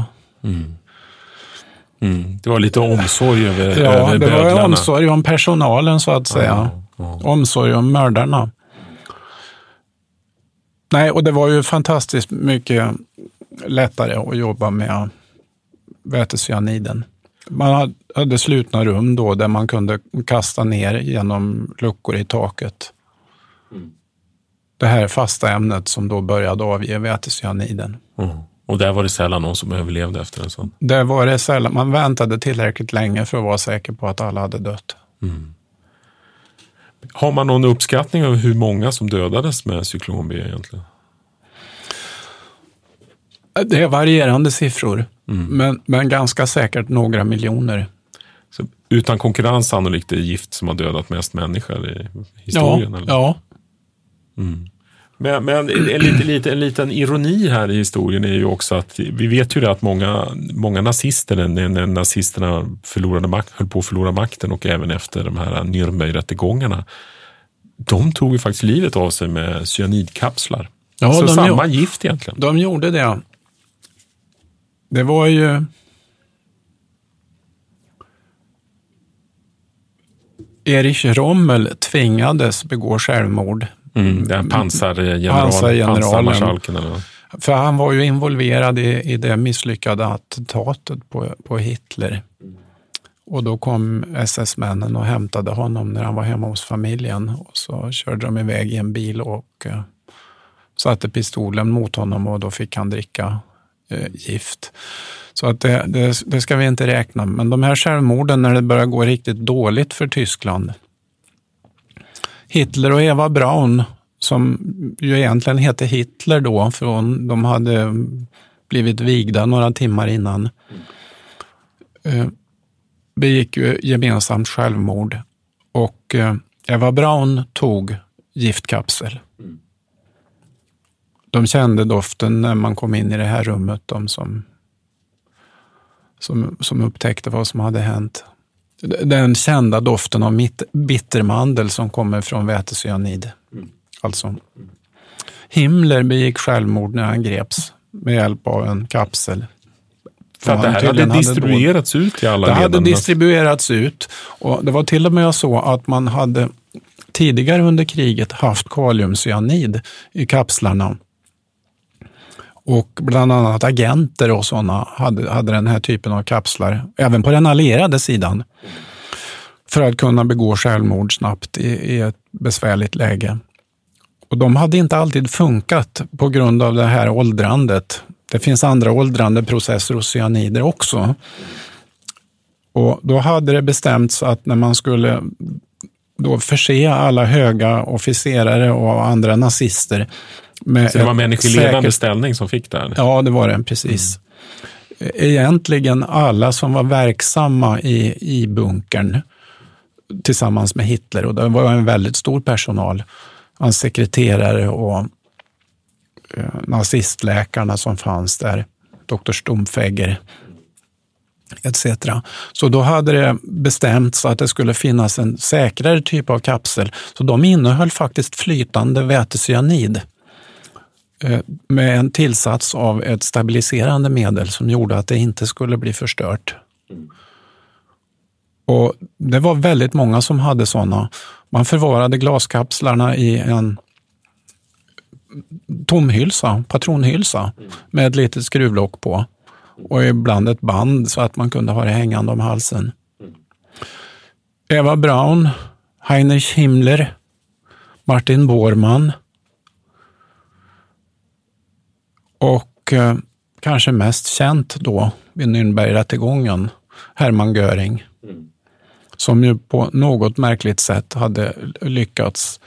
Det var lite omsorg över det bödlarna. var omsorg om personalen så att säga. Omsorg om mördarna. Nej, och det var ju fantastiskt mycket lättare att jobba med vätecyaniden. Man hade slutna rum då där man kunde kasta ner genom luckor i taket. Det här fasta ämnet som då började avge vätecyaniden. Och där var det sällan någon som överlevde efter en sån? Där var det sällan. Man väntade tillräckligt länge för att vara säker på att alla hade dött. Har man någon uppskattning av hur många som dödades med cyklon B egentligen? Det är varierande siffror, men ganska säkert några miljoner. Så utan konkurrens sannolikt är gift som har dödat mest människor i historien? Ja, eller? ja. Men en liten ironi här i historien är ju också att vi vet ju det att många nazister, när nazisterna höll på att förlora makten och även efter de här Nürnberg-rättegångarna, de tog ju faktiskt livet av sig med cyanidkapslar. Ja, så samma gift egentligen. De gjorde det. Det var ju... Erich Rommel tvingades begå självmord. Den pansargeneralen. För han var ju involverad i det misslyckade attentatet på Hitler. Och då kom SS-männen och hämtade honom när han var hemma hos familjen. Och så körde de iväg i en bil och satte pistolen mot honom och då fick han dricka gift. Så att det ska vi inte räkna. Men de här självmorden när det börjar gå riktigt dåligt för Tyskland. Hitler och Eva Braun, som ju egentligen hette Hitler då, för de hade blivit vigda några timmar innan, begick ju gemensamt självmord. Och Eva Braun tog giftkapsel. De kände doften när man kom in i det här rummet, de som upptäckte vad som hade hänt. Den kända doften av bittermandel som kommer från vätecyanid. Alltså. Himmler begick självmord när han greps med hjälp av en kapsel. För att det här hade distribuerats ut i alla leden. Det hade distribuerats ut och det var till och med så att man hade tidigare under kriget haft kaliumcyanid i kapslarna. Och bland annat agenter och sådana hade den här typen av kapslar, även på den allierade sidan, för att kunna begå självmord snabbt i ett besvärligt läge. Och de hade inte alltid funkat på grund av det här åldrandet. Det finns andra åldrande processer hos cyanider också. Och då hade det bestämts att när man skulle då förse alla höga officerare och andra nazister med så det var människor i ledande ställning som fick det här? Ja, det var det, precis. Egentligen alla som var verksamma i bunkern tillsammans med Hitler, och det var en väldigt stor personal, hans sekreterare och nazistläkarna som fanns där, Dr. Stumpfegger etc. Så då hade det bestämts att det skulle finnas en säkrare typ av kapsel, så de innehöll faktiskt flytande vätecyanid med en tillsats av ett stabiliserande medel som gjorde att det inte skulle bli förstört. Och det var väldigt många som hade sådana. Man förvarade glaskapslarna i en tomhylsa, patronhylsa med ett litet skruvlock på och ibland ett band så att man kunde ha det hängande om halsen. Eva Braun, Heinrich Himmler, Martin Bormann och kanske mest känt då vid Nürnbergrättegången, Hermann Göring, som ju på något märkligt sätt hade lyckats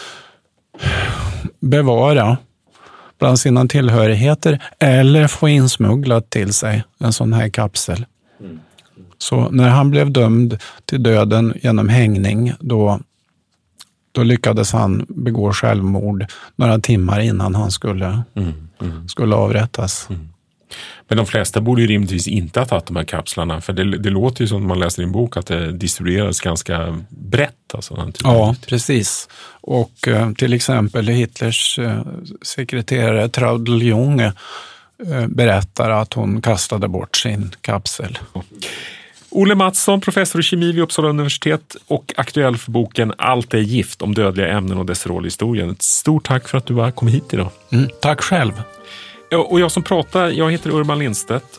bevara bland sina tillhörigheter eller få insmugglat till sig en sån här kapsel. Så när han blev dömd till döden genom hängning, då lyckades han begå självmord några timmar innan han skulle avrättas. Men de flesta borde ju rimligtvis inte ha tagit de här kapslarna, för det låter ju som man läser i en bok att det distribueras ganska brett. Alltså, ja, precis. Och till exempel Hitlers sekreterare Traudl Junge berättar att hon kastade bort sin kapsel. Olle Mattsson, professor i kemi vid Uppsala universitet och aktuell för boken Allt är gift, om dödliga ämnen och dess roll i historien. Ett stort tack för att du har kommit hit idag. Tack själv. Och jag som pratar, jag heter Urban Lindstedt.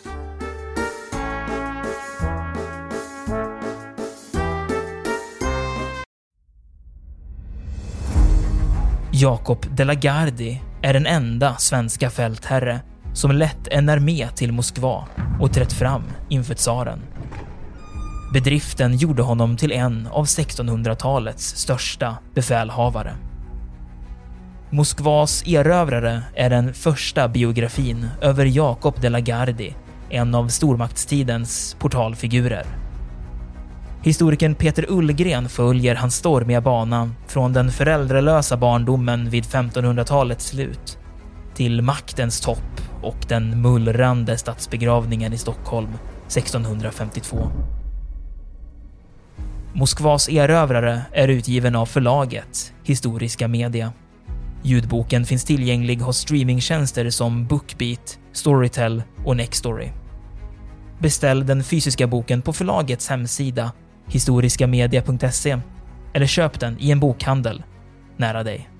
Jacob de la Gardie är den enda svenska fältherre som lett en armé till Moskva och trätt fram inför tsaren. Bedriften gjorde honom till en av 1600-talets största befälhavare. Moskvas erövrare är den första biografin över Jacob de la Gardie, en av stormaktstidens portalfigurer. Historikern Peter Ullgren följer hans stormiga bana från den föräldralösa barndomen vid 1500-talets slut till maktens topp och den mullrande statsbegravningen i Stockholm 1652. Moskvas erövrare är utgiven av förlaget Historiska Media. Ljudboken finns tillgänglig hos streamingtjänster som Bookbeat, Storytel och Nextory. Beställ den fysiska boken på förlagets hemsida historiskamedia.se eller köp den i en bokhandel nära dig.